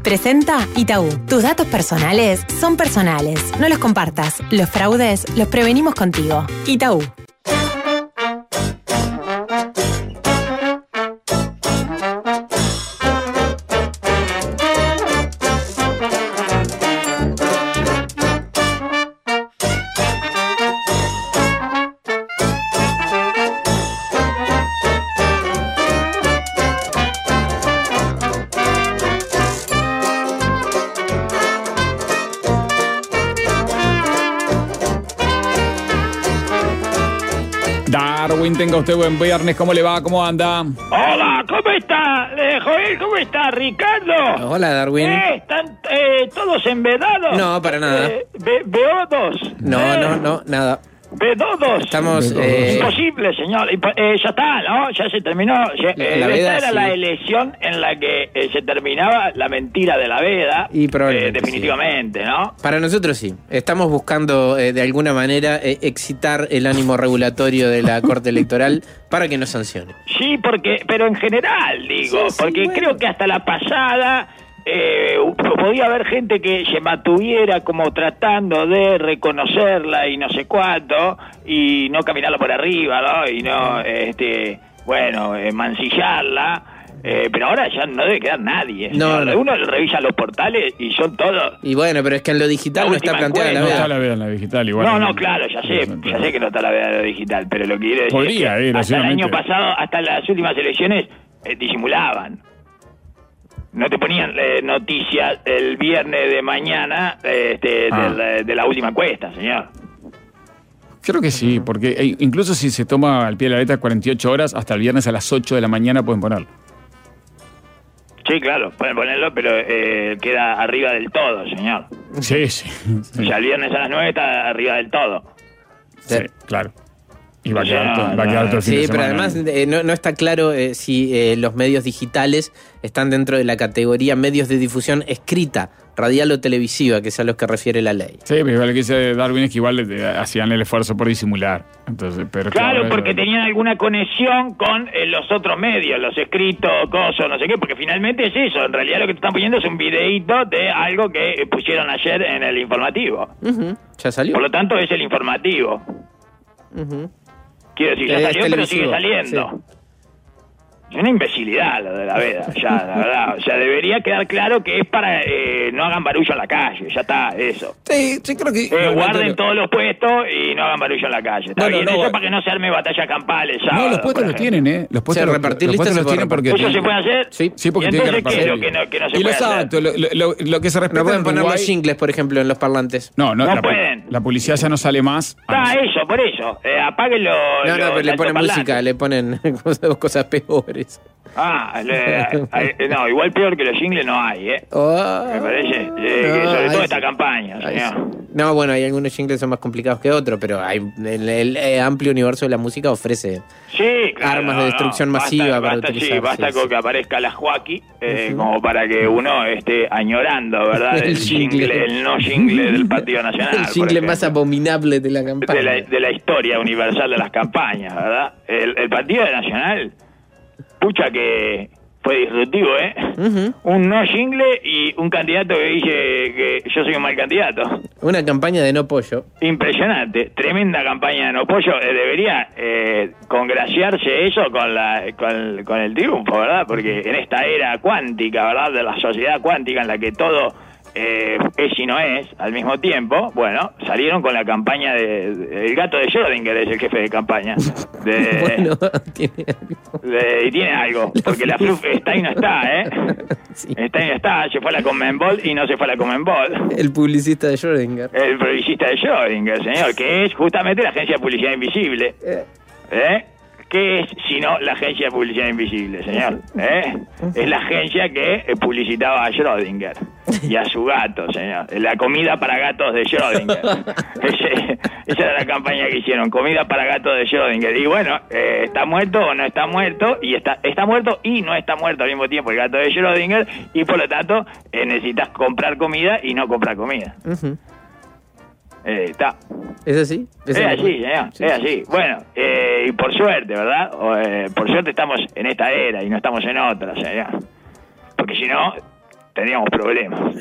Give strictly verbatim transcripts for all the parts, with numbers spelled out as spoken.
Presenta Itaú. Tus datos personales son personales. No los compartas. Los fraudes los prevenimos contigo. Itaú. Darwin, tenga usted buen viernes. ¿Cómo le va? ¿Cómo anda? Hola, ¿cómo está? Eh, Joel, ¿cómo está? Ricardo. Hola, Darwin. Eh, ¿Están eh, todos envedados? No, para nada. Eh, be- beodos. No, Eh, no, no, nada. Bedodos. Estamos... Bedodos. eh, Imposible, señor. Impo- eh, ya está, ¿no? Ya se terminó. Ya- La- eh, la esta veda, era sí. la elección en la que eh, se terminaba la mentira de la veda. Y probablemente eh, definitivamente, ¿no? Para nosotros sí. Estamos buscando eh, de alguna manera eh, excitar el ánimo regulatorio de la Corte Electoral para que nos sancione. Sí, porque, pero en general, digo, Sí, sí, porque bueno. creo que hasta la pasada eh, podía haber gente que se mantuviera como tratando de reconocerla y no sé cuánto, y no caminarla por arriba, ¿no? Y no, este, bueno, eh, mancillarla. Eh, pero ahora ya no debe quedar nadie. No, señor. no. Uno revisa los portales y son todos... Y bueno, pero es que en lo digital La no está última planteada la No encuesta. está veda. la veda en la digital igual. No, no, claro, ya sé, ya sé que no está la veda de lo digital, pero lo que quiero decir Podría, es que eh, hasta el nacionalmente. año pasado, hasta las últimas elecciones, eh, disimulaban. No te ponían eh, noticias el viernes de mañana eh, este, Ah. de, la, de la última encuesta, señor. Creo que sí, porque eh, incluso si se toma al pie de la letra cuarenta y ocho horas, hasta el viernes a las ocho de la mañana pueden ponerlo. Sí, claro, pueden ponerlo, pero eh, queda arriba del todo, señor. Sí, sí. O Sí, sea, el viernes a las nueve está arriba del todo. sí, claro. Y va a O sea, quedar, todo, va a no, quedar todo el fin de Sí, pero semana. además eh, no, no está claro eh, si eh, los medios digitales están dentro de la categoría medios de difusión escrita, radial o televisiva, que es a los que refiere la ley. Sí, pero igual lo que dice Darwin es que igual eh, hacían el esfuerzo por disimular. Entonces, pero Claro, claro, porque eh, tenían alguna conexión con eh, los otros medios, los escritos, cosas, no sé qué, porque finalmente es eso. En realidad lo que te están poniendo es un videíto de algo que eh, pusieron ayer en el informativo. Ujú, ya salió. Por lo tanto, es el informativo. Ujú. Quiero decir, ya Es salió, pero sigue televisivo, saliendo. Es una imbecilidad lo de la veda, ya, la verdad. O sea, debería quedar claro que es para eh, no hagan barullo en la calle, ya está, eso. Sí, sí, creo que. Eh, no, guarden no, todos los puestos y no hagan barullo en la calle. Está Bueno, bien, no, eso bueno. para que no se arme batalla campal el sábado. No, los puestos por los ejemplo. tienen, ¿eh? Los puestos Sí, los, repartir los listas puestos se los puede tienen porque. ¿Eso se puede hacer? Sí. Sí, porque ¿Y tiene que entonces qué es lo repartir. que no, que no se Y lo puede hacer? exacto, lo, lo, lo que se respeta No pueden en poner Uruguay- los jingles, por ejemplo, en los parlantes. No, no, No la, pueden. la policía ya no sale más. Ah, eso, por eso. Eh, apáguenlo. No, no, pero le ponen música, le ponen cosas, cosas peores. Ah, le- eh, no, igual peor que los jingles no hay, ¿eh? Oh, Me parece. eh, que no, sobre todo ahí esta sí. campaña, Ahí señor. sí. No, bueno, hay algunos jingles que son más complicados que otros, pero hay, el, el, el amplio universo de la música ofrece Sí, claro, armas no, de destrucción no, masiva basta, para basta, utilizar. Sí, basta sí, con sí. que aparezca la Joaquí, eh, como para que uno esté añorando, ¿verdad? El El jingle, jingle. el no jingle del Partido Nacional. El por jingle más ejemplo. abominable de la campaña. de la, de la historia universal de las campañas, ¿verdad? El, el Partido Nacional, pucha que fue disruptivo, ¿eh? Ujú. Un no jingle y un candidato que dice que yo soy un mal candidato. Una campaña de no pollo. Impresionante, tremenda campaña de no pollo. Eh, debería eh, congraciarse eso con, la, con, con el triunfo, ¿verdad? Porque en esta era cuántica, ¿verdad? De la sociedad cuántica en la que todo eh, es y no es al mismo tiempo, bueno, salieron con la campaña de, de- el gato de Schrödinger es el jefe de campaña. De, Bueno, tiene algo. de- y tiene algo, porque la F L U F está y no está, ¿eh? Sí. Está y no está, se fue a la Conmebol y no se fue a la Conmebol. El publicista de Schrödinger. El publicista de Schrödinger, señor, que es justamente la agencia de publicidad invisible. Eh, ¿Eh? ¿Qué es sino la agencia de publicidad invisible, señor? ¿Eh? Es la agencia que eh, publicitaba a Schrödinger y a su gato, señor. La comida para gatos de Schrödinger. Ese- esa era la campaña que hicieron, comida para gatos de Schrödinger. Y bueno, eh, está muerto o no está muerto, y está, está muerto y no está muerto al mismo tiempo el gato de Schrödinger, y por lo tanto eh, necesitas comprar comida y no comprar comida. ujú. Eh, está. ¿Es así? Es el- así, señor, Sí, es sí. así. Bueno, eh, y por suerte, ¿verdad? O, eh, por suerte estamos en esta era y no estamos en otra, señor. Porque si no, tendríamos problemas.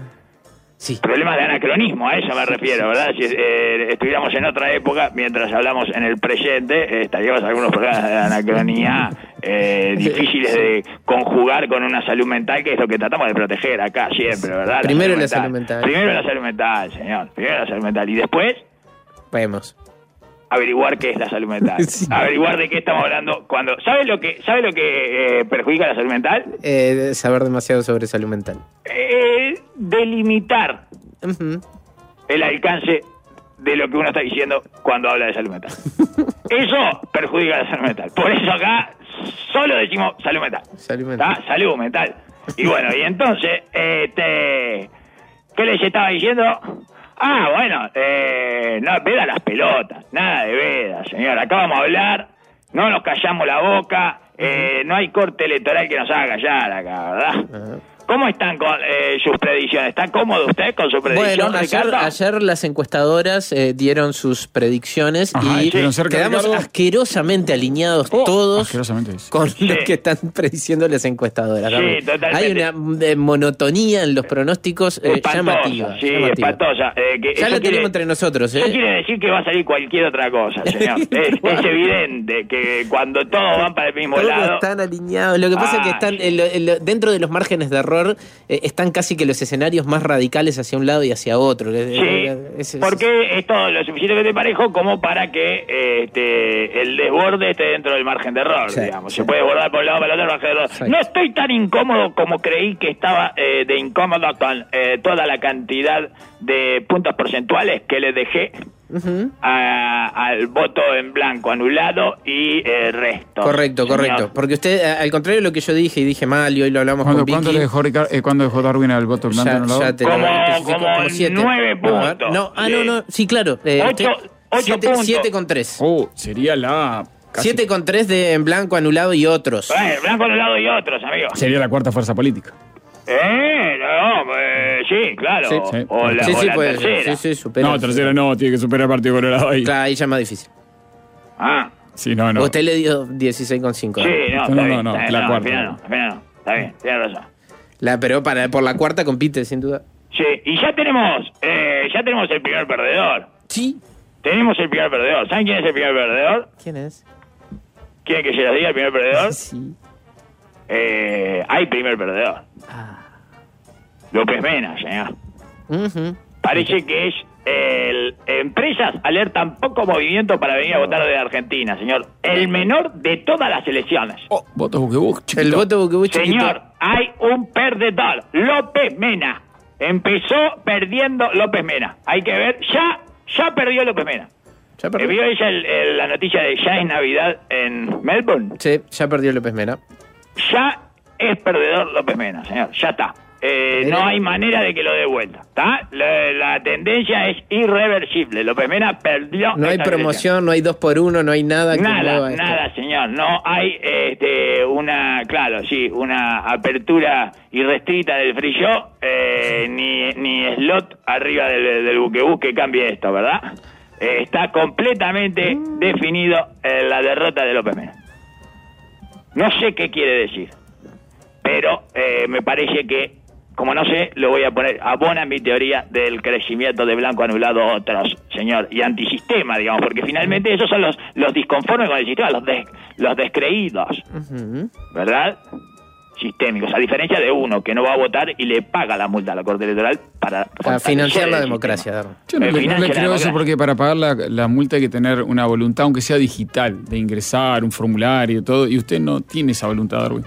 Sí. Problemas de anacronismo, a eso me refiero, ¿verdad? Si eh, estuviéramos en otra época, mientras hablamos en el presente, eh, estaríamos algunos problemas de anacronía eh, difíciles de conjugar con una salud mental, que es lo que tratamos de proteger acá siempre, ¿verdad? Primero la salud mental. Primero la salud mental, señor. Primero la salud mental. Y después, vemos. averiguar qué es la salud mental. Sí. Averiguar de qué estamos hablando cuando... ¿Sabe lo que sabe lo que eh, perjudica la salud mental? Eh, saber demasiado sobre salud mental. Eh, delimitar uh-huh. el alcance de lo que uno está diciendo cuando habla de salud mental. Eso perjudica la salud mental. Por eso acá solo decimos salud mental. Salud mental. ¿Está? Salud mental. Y bueno, y entonces, este, ¿qué les estaba diciendo? Ah, bueno, eh, no, veda las pelotas, nada de veda, señor. Acá vamos a hablar, no nos callamos la boca, eh, no hay corte electoral que nos haga callar acá, ¿verdad? Uh-huh. ¿Cómo están con eh, sus predicciones? ¿Está cómodo usted con su predicción, Bueno, ayer, ayer las encuestadoras eh, dieron sus predicciones. Ajá, y sí. quedamos asquerosamente alineados oh, todos asquerosamente, con sí. lo que están prediciendo las encuestadoras. Sí, totalmente. Hay una de monotonía en los pronósticos eh, espantosa, llamativa. Sí, llamativa. espantosa. Eh, que ya lo tenemos entre nosotros. ¿eh? Eso quiere decir que va a salir cualquier otra cosa, señor. es, es evidente que cuando todos van para el mismo todos lado... están alineados. Lo que pasa ah, es que están en lo, en lo, dentro de los márgenes de error eh, están casi que los escenarios más radicales hacia un lado y hacia otro. Sí, es, es, porque es todo lo suficientemente parejo como para que eh, este, el desborde esté dentro del margen de error, sí, digamos. Sí. Se puede desbordar por un lado para el otro, margen de error. Sí. No estoy tan incómodo como creí que estaba eh, de incómodo con eh, toda la cantidad de puntos porcentuales que le dejé uh-huh. a, al voto en blanco anulado y el resto. Correcto, señor. Correcto. Porque usted, al contrario de lo que yo dije y dije mal y hoy lo hablamos con Vicky. ¿Cuándo le dejó, eh, ¿cuándo dejó Darwin al voto en blanco ya, anulado? Ya te como, lo, como, como siete. nueve puntos. No, ah, no, no, sí, claro. Eh, ocho, ocho siete, puntos. Siete con tres. Oh, sería la... Casi. Siete con tres de en blanco anulado y otros. Eh, blanco anulado y otros, amigo. Sería la cuarta fuerza política. Eh, no, eh, sí, claro. Sí, sí. O la, sí, o sí, la puede tercera. Sí, sí, supera. No, tercera no, tiene que superar el Partido Colorado ahí. Claro, ahí ya es más difícil. Ah. Sí, no, no. Usted le dio dieciséis con cinco. Sí, no, no, no, no, no, no, la no, cuarta. No, no, no, está bien, tiene razón. La, pero para, por la cuarta compite, sin duda. Sí, y ya tenemos, eh, ya tenemos el primer perdedor. Sí. Tenemos el primer perdedor. ¿Saben quién es el primer perdedor? ¿Quién es? ¿Quieren que se los diga el primer perdedor? Sí. Eh, hay primer perdedor. Ah. López Mena, señor. Uh-huh. Parece que es el... Empresas alertan poco movimiento para venir a votar de Argentina, señor. El menor de todas las elecciones. Oh, voto buquebús, chiquito. El voto buquebús, chiquito. Señor, hay un perdedor. López Mena. Empezó perdiendo López Mena. Hay que ver, ya, ya perdió López Mena. ¿Ya perdió? ¿Vio ella el, el, la noticia de ya es Navidad en Melbourne? Sí, ya perdió López Mena. Ya es perdedor López Mena, señor. Ya está. Eh, no hay manera de que lo dé vuelta, ¿está? La, la tendencia es irreversible. López Mena perdió. No hay promoción, elección. No hay dos por uno, no hay nada. Nada, que nada, señor. No hay este, una, claro, sí, una apertura irrestricta del free show, eh, ni, ni slot arriba del, del buquebús que cambie esto, ¿verdad? Eh, está completamente mm. definido eh, la derrota de López Mena. No sé qué quiere decir, pero eh, me parece que, como no sé, lo voy a poner, abona mi teoría del crecimiento de blanco anulado otros, señor, y antisistema, digamos, porque finalmente esos son los, los disconformes con el sistema, los, des, los descreídos, uh-huh. ¿verdad? Sistémicos, a diferencia de uno que no va a votar y le paga la multa a la Corte Electoral para, para financiar la democracia. Yo no, le, no le creo eso porque para pagar la, la multa hay que tener una voluntad, aunque sea digital, de ingresar, un formulario y todo, y usted no tiene esa voluntad, Darwin.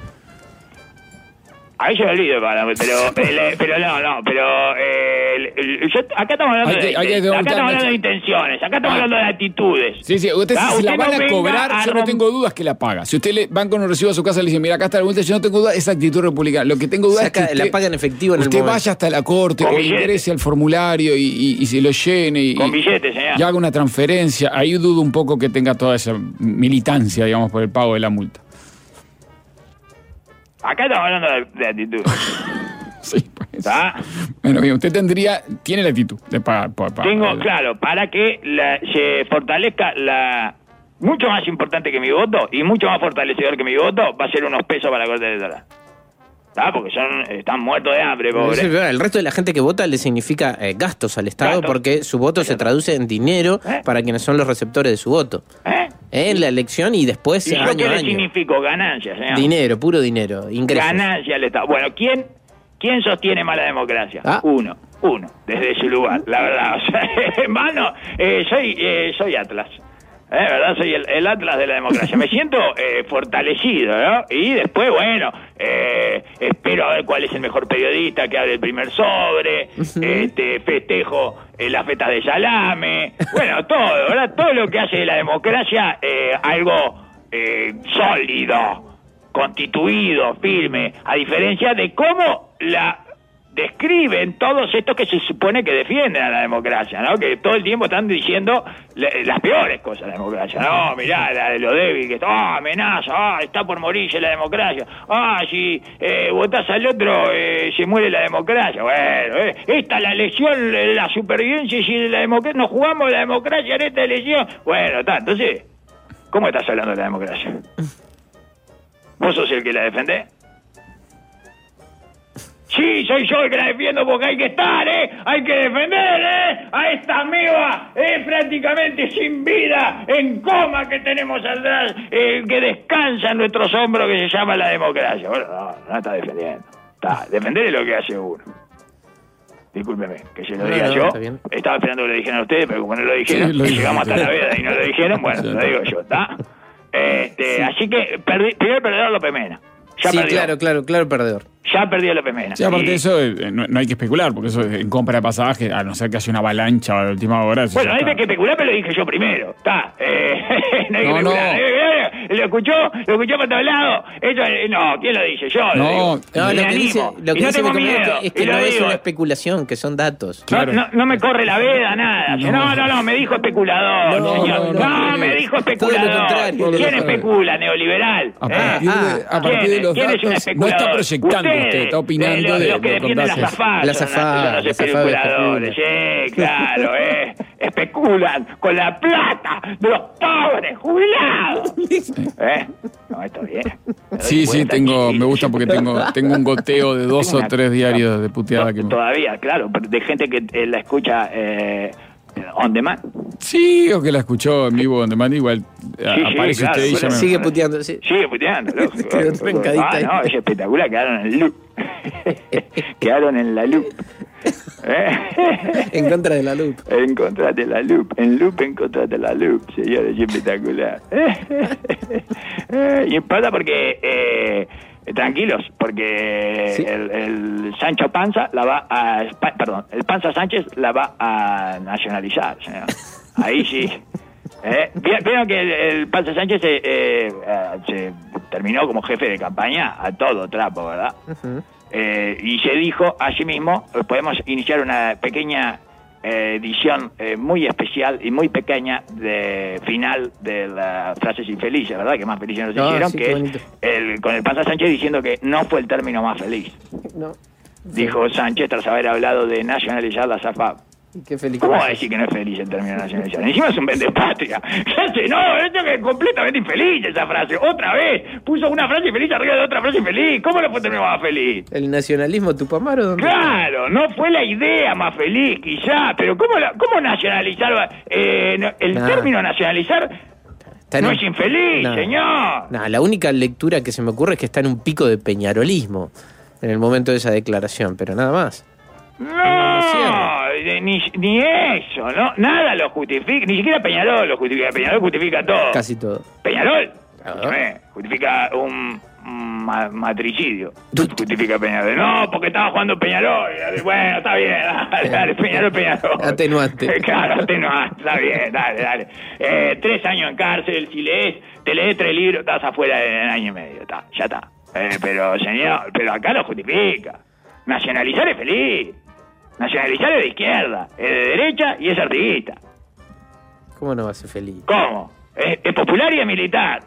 Ahí se me olvido, pero, el, pero no, no, pero eh, el, yo, acá estamos hablando, hay que, de, hay que acá estamos hablando de intenciones, acá estamos ah. hablando de actitudes. Sí, sí, usted ¿Ah? si usted la van no a cobrar, a yo no tengo dudas que la paga. Si usted le van con un recibo a su casa y le dice, mira, acá está la multa, yo no tengo dudas, esa actitud republicana. Lo que tengo dudas Saca, es que usted, la paga en efectivo en usted el vaya hasta la corte con o billete. ingrese al formulario y, y, y se lo llene y, con billetes, señor. y haga una transferencia. Ahí dudo un poco que tenga toda esa militancia, digamos, por el pago de la multa. Acá estamos hablando de, de actitud. Sí, pues. ¿Está? Bueno, bien, usted tendría, tiene la actitud de pagar. Pa, pa, Tengo, pa, claro, para que la, se fortalezca la... Mucho más importante que mi voto y mucho más fortalecedor que mi voto va a ser unos pesos para la Corte Electoral. ¿tá? Porque son están muertos de hambre, pobres. El resto de la gente que vota le significa eh, gastos al Estado, gastos. Porque su voto se traduce en dinero ¿Eh? Para quienes son los receptores de su voto. ¿Eh? En la elección y después ¿Y año yo qué a le año. significó? Ganancias, señor. Dinero, puro dinero, ingresos. Ganancia al Estado. Bueno, ¿quién, quién sostiene más la democracia? ¿Ah? Uno, uno, desde su lugar, la verdad. O sea, hermano, eh, soy, eh, soy Atlas. Eh, ¿verdad? Soy el, el Atlas de la democracia. Me siento eh, fortalecido, ¿no? Y después, bueno, eh, espero a ver cuál es el mejor periodista que abre el primer sobre, este, festejo eh, las fetas de salame, bueno, todo, ¿verdad? Todo lo que hace de la democracia eh, algo eh, sólido, constituido, firme, a diferencia de cómo la describen todos estos que se supone que defienden a la democracia, ¿no? Que todo el tiempo están diciendo le, las peores cosas de la democracia. No, mirá, la de lo débil, que está, ah, amenaza, ah, está por morirse la democracia. Ah, si eh, votás al otro, eh, se muere la democracia. Bueno, eh, esta es la elección, la supervivencia, y si la democracia, nos jugamos la democracia en esta elección. Bueno, está, entonces, ¿cómo estás hablando de la democracia? ¿Vos sos el que la defendés? Sí, soy yo el que la defiendo porque hay que estar, ¿eh? Hay que defender, ¿eh? A esta ameba, ¿eh? Prácticamente sin vida, en coma que tenemos atrás, eh, que descansa en nuestros hombros, que se llama la democracia. Bueno, no, no está defendiendo. Está, defender es lo que hace uno. Discúlpeme, que se lo no, diga no, yo. no, Estaba esperando que lo dijeran ustedes, pero como no lo dijeron, sí, lo llegamos hasta la veda y no lo dijeron, bueno, lo digo yo, ¿está? Este, sí. Así que, perdí, primer perdedor López Mena. Ya sí, perdió. claro, claro, claro, perdedor. Ya perdió López Mena. Sí, aparte y... de eso, eh, no, no hay que especular, porque eso en compra de pasajes, a no ser que haya una avalancha a la última hora. Eso bueno, no hay está. que especular, pero lo dije yo primero. Está. Eh, no hay que no, especular. no. Lo escuchó, lo escuchó por todos lados. Eso, no, ¿quién lo dice? Yo. No, lo digo. no, Me lo que animo. dice, lo que y no dice tengo mi miedo. compañero es que y lo no es digo. una especulación, que son datos. Claro. No, no, no me corre la veda, nada. No, no, no, no me dijo especulador, No, señor. no, No, no, no, me no. dijo Todo lo especulador. contrario. ¿Quién especula? Neoliberal. A ¿Eh? partir, Ah, de, a partir ¿Quién, de los ¿quién es un datos, no especulador? está proyectando Ustedes, usted, está opinando los, de los que de defienden las datos. afadas. Las afadas, Los las especuladores, sí, claro, eh. Especulan con la plata de los pobres jubilados. ¿Eh? No, esto bien. Sí, sí, tengo, me gusta porque tengo, tengo un goteo de dos o tres diarios de puteada que me... Todavía, claro, de gente que eh, la escucha eh, on demand. Sí, o que la escuchó en vivo on demand, igual sí, aparece claro, usted y ya me... Sigue puteando, sí. Sigue puteando, lógico. Quedó trancadita Ah, ahí. no, es espectacular, quedaron en el loop. Quedaron en la loop. ¿Eh? En contra de la loop. En contra de la loop, en loop en contra de la loop, señores, es espectacular. Y pasa porque, eh, tranquilos, porque ¿Sí? el, el Sancho Panza la va a, perdón, el Panza Sánchez la va a nacionalizar, señor. Ahí sí. Eh, Vieron que el, el Panza Sánchez se, eh, se terminó como jefe de campaña a todo trapo, ¿verdad? Uh-huh. Eh, y se dijo, asimismo, podemos iniciar una pequeña eh, edición eh, muy especial y muy pequeña de final de las frases infelices, ¿verdad? Que más felices nos Ah, hicieron, sí, que qué es bonito. el, con el Panza Sánchez diciendo que no fue el término más feliz. No. Dijo Sánchez tras haber hablado de nacionalizar la SAFAP. Qué feliz. ¿Cómo va a decir que no es feliz el término nacionalizar? Encima es un vendepatria. No, esto que es completamente infeliz esa frase. Otra vez, puso una frase infeliz arriba de otra frase infeliz. ¿Cómo no fue el término más feliz? ¿El nacionalismo tupamaro? ¿Dónde Claro, no fue la idea más feliz quizá, pero ¿cómo, la, cómo nacionalizar? Eh, no, el Nah. término nacionalizar Está en no un- es infeliz, Nah. señor. Nah, la única lectura que se me ocurre es que está en un pico de peñarolismo en el momento de esa declaración, pero nada más. No, cierra. eh, ni, ni eso, no, nada lo justifica, ni siquiera Peñarol lo justifica, Peñarol justifica todo. Casi todo. Peñarol, Claro. escúchame, justifica un, un ma- matricidio. Justifica Peñarol. No, porque estaba jugando Peñarol. Bueno, está bien, dale, dale, Peñarol, Peñarol. Atenuante. Claro, atenuante, está bien, dale, dale. Eh, tres años en cárcel, si lees, te lees tres libros, estás afuera en un año y medio, está, ya está. Eh, pero, señor, pero acá lo justifica. Nacionalizar es feliz. Nacionalizar es de izquierda, es de derecha y es artiguista. ¿Cómo no va a ser feliz? ¿Cómo? Es, es popular y es militar.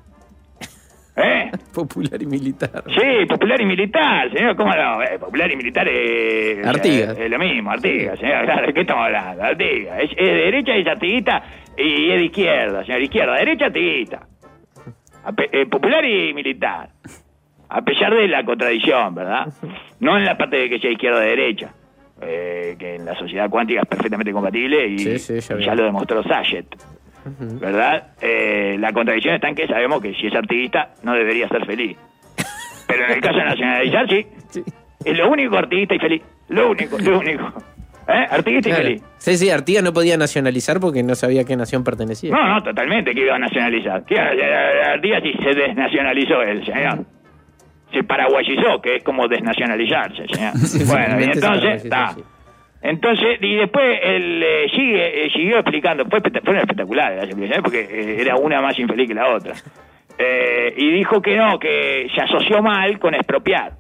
¿Eh? Popular y militar. Sí, popular y militar, señor, ¿cómo no? Eh, popular y militar es... Artigas. Es, es lo mismo, Artigas, señor, claro, ¿de qué estamos hablando? Artigas. Es, es de derecha y es artiguista y es de izquierda, señor, izquierda, derecha, artiguista. Ape- eh, popular y militar. A pesar de la contradicción, ¿verdad? No en la parte de que sea izquierda o derecha, eh, que en la sociedad cuántica es perfectamente compatible y, sí, sí, ya, y ya lo demostró Sachet, uh-huh. ¿verdad? Eh, la contradicción está en que sabemos que si es artiguista no debería ser feliz. Pero en el caso de nacionalizar, sí. sí. Es lo único artiguista y feliz. Lo único, lo único. ¿Eh? Artiguista claro. y feliz. Sí, sí, Artigas no podía nacionalizar porque no sabía a qué nación pertenecía. No, no, totalmente, que iba a nacionalizar. Artigas sí se desnacionalizó él, señor. Se paraguayizó, que es como desnacionalizarse, señor. Sí, bueno, y entonces, está. Sí. Entonces, y después él eh, sigue, eh, siguió explicando, fue, fue espectacular las explicaciones porque eh, era una más infeliz que la otra. Eh, y dijo que no, que se asoció mal con expropiar.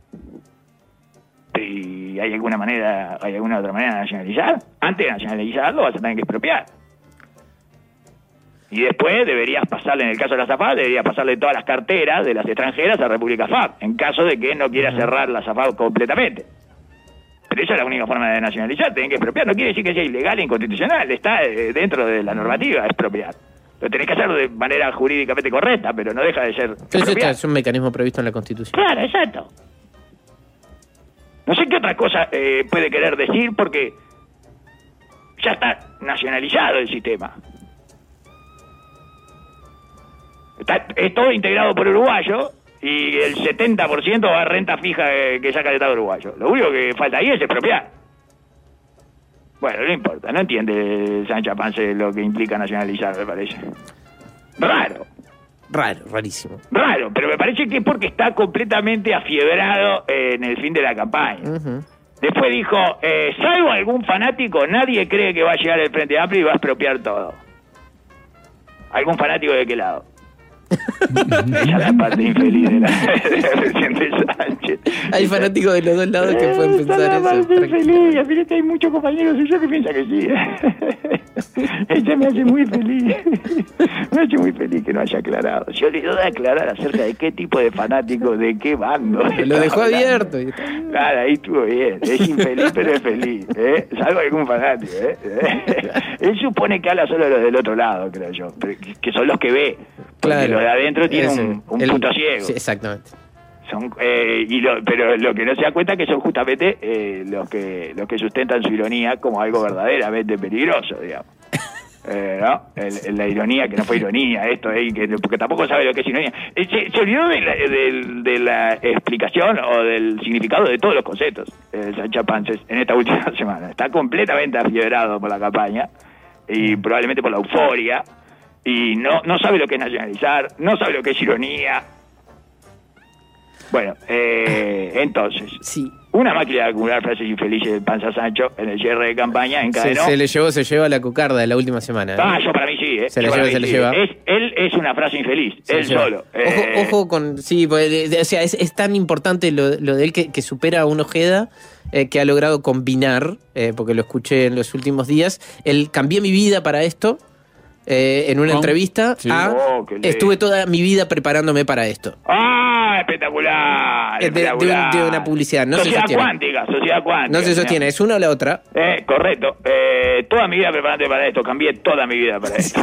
¿Y hay alguna manera, hay alguna otra manera de nacionalizar? Antes de nacionalizarlo vas a tener que expropiar. Y después deberías pasarle, en el caso de la SAFAP, deberías pasarle todas las carteras de las extranjeras a República F A P, en caso de que no quiera cerrar la SAFAP completamente. Pero esa es la única forma de nacionalizar, tienen que expropiar. No quiere decir que sea ilegal e inconstitucional, está dentro de la normativa expropiar. Lo tenés que hacer de manera jurídicamente correcta, pero no deja de ser expropiar. Es un mecanismo previsto en la Constitución. Claro, exacto. No sé qué otra cosa eh, puede querer decir porque ya está nacionalizado el sistema. Está, es todo integrado por uruguayo y el setenta por ciento va a renta fija que, que saca el Estado uruguayo. Lo único que falta ahí es expropiar. Bueno, no importa, no entiende Sancha Panza lo que implica nacionalizar, me parece. Raro. Raro, rarísimo. Raro, pero me parece que es porque está completamente afiebrado eh, en el fin de la campaña. Uh-huh. Después dijo, eh, salvo algún fanático, nadie cree que va a llegar el Frente Amplio y va a expropiar todo. ¿Algún fanático de qué lado? Esa es la parte infeliz de la, de la presidente Sánchez. Hay fanáticos de los dos lados que pueden pensar esa eso. La parte infeliz, a mí que hay muchos compañeros suyos que piensan que sí. Ella me hace muy feliz. Me hace muy feliz que no haya aclarado. Se olvidó de aclarar acerca de qué tipo de fanático, de qué bando. Lo dejó abierto. Claro, ahí estuvo bien. Es infeliz, pero es feliz. ¿eh? Salvo algún fanático. ¿eh? Él supone que habla solo de los del otro lado, creo yo. Que son los que ve. Claro. Los de adentro tienen un, un el, punto ciego. Sí, exactamente. Son, eh, y lo, pero lo que no se da cuenta es que son justamente eh, los que los que sustentan su ironía como algo verdaderamente peligroso, digamos. Eh, ¿no? El, el, la ironía, que no fue ironía, esto, eh, que, porque tampoco sabe lo que es ironía. Eh, se, se olvidó de la, de, de la explicación o del significado de todos los conceptos, eh, Sancha Panza, en esta última semana. Está completamente afiebrado por la campaña y probablemente por la euforia. Y no, no sabe lo que es nacionalizar, no sabe lo que es ironía. Bueno, eh, entonces, sí. Una máquina de acumular frases infelices de Panza Sancho en el cierre de campaña encadenó. Se, se le llevó, se lleva la cucarda de la última semana. ¿eh? Ah, yo para mí sí, ¿eh? Se le lleva, se le sí. lleva. Es, él es una frase infeliz, se él solo. Ojo, eh... ojo con, sí, pues, o sea, es, es tan importante lo, lo de él que, que supera a un Ojeda. Eh, que ha logrado combinar, eh, porque lo escuché en los últimos días, el cambié mi vida para esto. Eh, en una ¿Cómo? entrevista sí. a oh, estuve toda mi vida preparándome para esto. ¡Ah! Espectacular. De, espectacular. De, de una publicidad. No sociedad se cuántica, sociedad cuántica. No se sostiene, ¿es una o la otra? Eh, correcto. Eh, toda mi vida preparándome para esto, cambié toda mi vida para esto.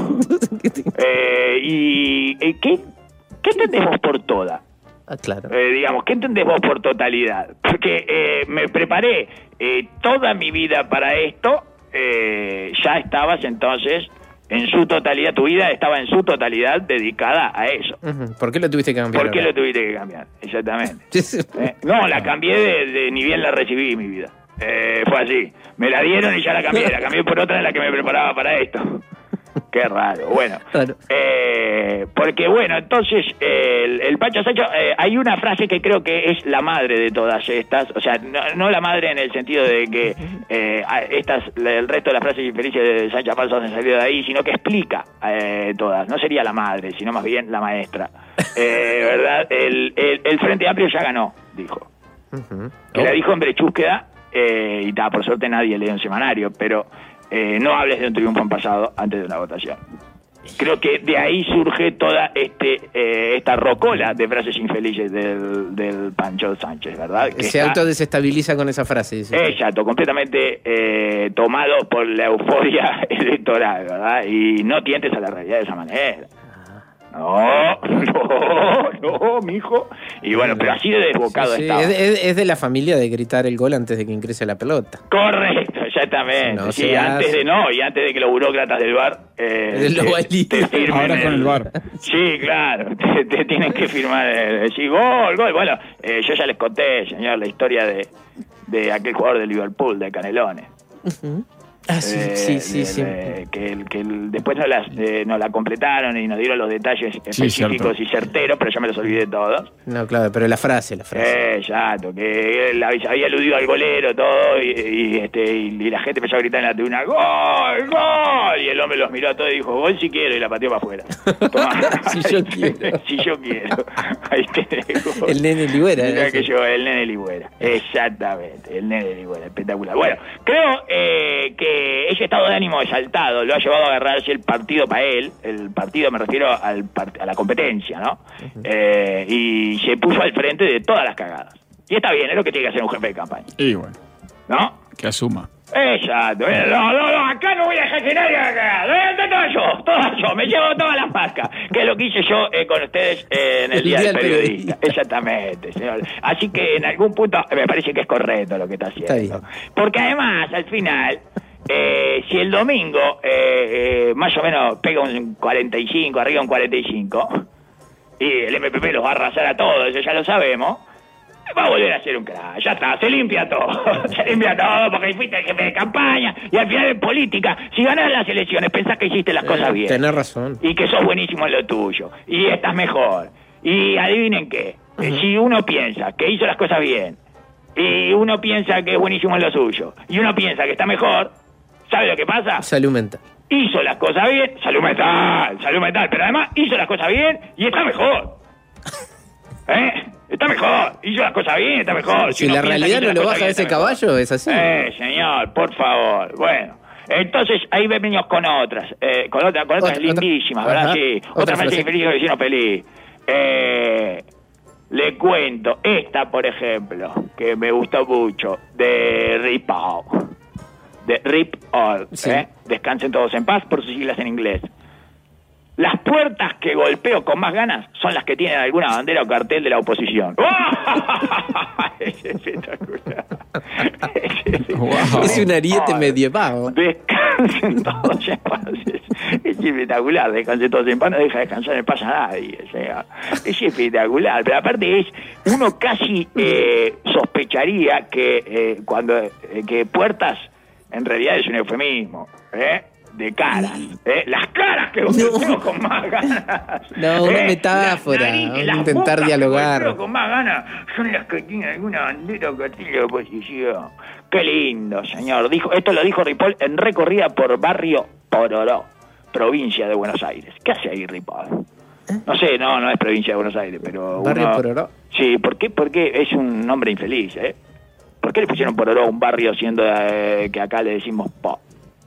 eh, y eh, ¿qué, ¿qué entendés vos por toda? Ah, claro. Eh, digamos, ¿qué entendés vos por totalidad? Porque eh, me preparé eh, toda mi vida para esto, eh, ya estabas entonces... En su totalidad, tu vida estaba en su totalidad dedicada a eso. Uh-huh. ¿Por qué lo tuviste que cambiar? ¿Por qué ahora? lo tuviste que cambiar? Exactamente. ¿Eh? No, la cambié de, de ni bien la recibí mi vida. Eh, fue así. Me la dieron y ya la cambié. La cambié por otra en la que me preparaba para esto. Qué raro. Bueno, claro. eh, porque bueno, entonces eh, el, el Pancho Sancho, eh, hay una frase que creo que es la madre de todas estas, o sea, no, no la madre en el sentido de que eh, estas, el resto de las frases infelices de Sancha Panza han salido de ahí, sino que explica eh, todas. No sería la madre, sino más bien la maestra. Eh, ¿verdad? El, el, el Frente Amplio ya ganó, dijo. Uh-huh. Que oh. la dijo en Brechúsqueda, eh, y ta, por suerte nadie lee un semanario, pero... Eh, no hables de un triunfo en pasado antes de una votación. Creo que de ahí surge toda este eh, esta rocola de frases infelices del, del Pancho Sánchez, ¿verdad? Que se está, autodesestabiliza con esa frase. Dice. Exacto, completamente eh, tomado por la euforia electoral, ¿verdad? Y no tientes a la realidad de esa manera. No, no, no, mijo. Y bueno, pero así de desbocado sí, sí. estaba. Es, es, es de la familia de gritar el gol antes de que ingrese la pelota. Correcto, exactamente. No sí, antes hace. de no, y antes de que los burócratas del bar eh, te, te, te firmen. Ahora con el bar. Sí, claro, te, te tienen que firmar, eh, decir gol, gol. Bueno, eh, yo ya les conté, señor, la historia de, de aquel jugador de Liverpool, de Canelones. Uh-huh. Ah, sí, Eh, sí, sí, de, sí. de, que el, que el, después nos, las, eh, nos la completaron y nos dieron los detalles específicos cierto. y certeros, pero ya me los olvidé todos. No, claro, pero la frase, la frase. Eh, exacto, que él había aludido al golero, todo, y, y, este, y, y la gente empezó a gritar en la tribuna, ¡gol, gol! Y el hombre los miró a todos y dijo, gol si quiero, y la pateó para afuera. Si yo quiero. Si yo quiero. Ahí tenés, gol. El nene Ligüera. Mirá ¿eh? que yo, el nene Ligüera. Exactamente, el nene Ligüera, espectacular. Bueno, creo eh, que ese estado de ánimo exaltado lo ha llevado a agarrarse el partido para él. El partido me refiero al part- a la competencia, ¿no? Uh-huh. Eh, y se puso al frente de todas las cagadas. Y está bien, es lo que tiene que hacer un jefe de campaña. Y bueno, ¿no? que asuma. Exacto. No, no, no, acá no voy a dejar que nadie haga. Todo yo, todo yo, me llevo todas las pascas. Que es lo que hice yo eh, con ustedes eh, en el, el Día, día del Periodista. periodista. Exactamente, señor. Así que en algún punto me parece que es correcto lo que está haciendo. Está bien. Porque además, al final... Eh, si el domingo eh, eh, más o menos pega un cuarenta y cinco, arriba un cuarenta y cinco, y el M P P los va a arrasar a todos, eso ya lo sabemos, va a volver a ser un crack, ya está, se limpia todo, se limpia todo porque fuiste el jefe de campaña, y al final en política, si ganás las elecciones pensás que hiciste las eh, cosas bien. Tenés razón. Y que sos buenísimo en lo tuyo, y estás mejor, y adivinen qué, uh-huh. eh, si uno piensa que hizo las cosas bien, y uno piensa que es buenísimo en lo suyo, y uno piensa que está mejor, ¿sabe lo que pasa? Salud mental. Hizo las cosas bien, salud mental, salud mental, pero además hizo las cosas bien y está mejor. ¿Eh? Está mejor, hizo las cosas bien, está mejor. Si, si la realidad no lo baja ese caballo, es así. Eh, señor, por favor, bueno. Entonces, ahí venimos con otras, eh, con, otra, con otras otra, lindísimas, otra, ¿verdad? Ajá, sí, otra, otra frase feliz que me hicieron feliz. Eh... Le cuento, esta por ejemplo, que me gustó mucho, de Rip All. De Rip All, sí. ¿eh? Descansen todos en paz, por sus siglas en inglés. Las puertas que golpeo con más ganas son las que tienen alguna bandera o cartel de la oposición. Es espectacular. Es, espectacular. Wow. Es un ariete oh, medieval. Descansen todos en paz. Es espectacular, descansen todos en paz, no deja descansar en paz a nadie. O sea, es espectacular, pero aparte es, uno casi eh, sospecharía que eh, cuando eh, que puertas en realidad es un eufemismo, ¿eh? De caras, ¿eh? Las caras que golpeo no. con más ganas. No, una ¿eh? metáfora, narices, intentar dialogar. Que con más ganas son las que tienen alguna bandera o cartel de oposición. Qué lindo, señor. Dijo, esto lo dijo Ripoll en recorrida por barrio Pororó, provincia de Buenos Aires. ¿Qué hace ahí Ripoll? ¿Eh? No sé, no, no es provincia de Buenos Aires, pero... ¿Barrio uno, Pororó? Sí, ¿por qué? Porque es un nombre infeliz, ¿eh? ¿Por qué le pusieron Pororó a un barrio siendo eh, que acá le decimos Po?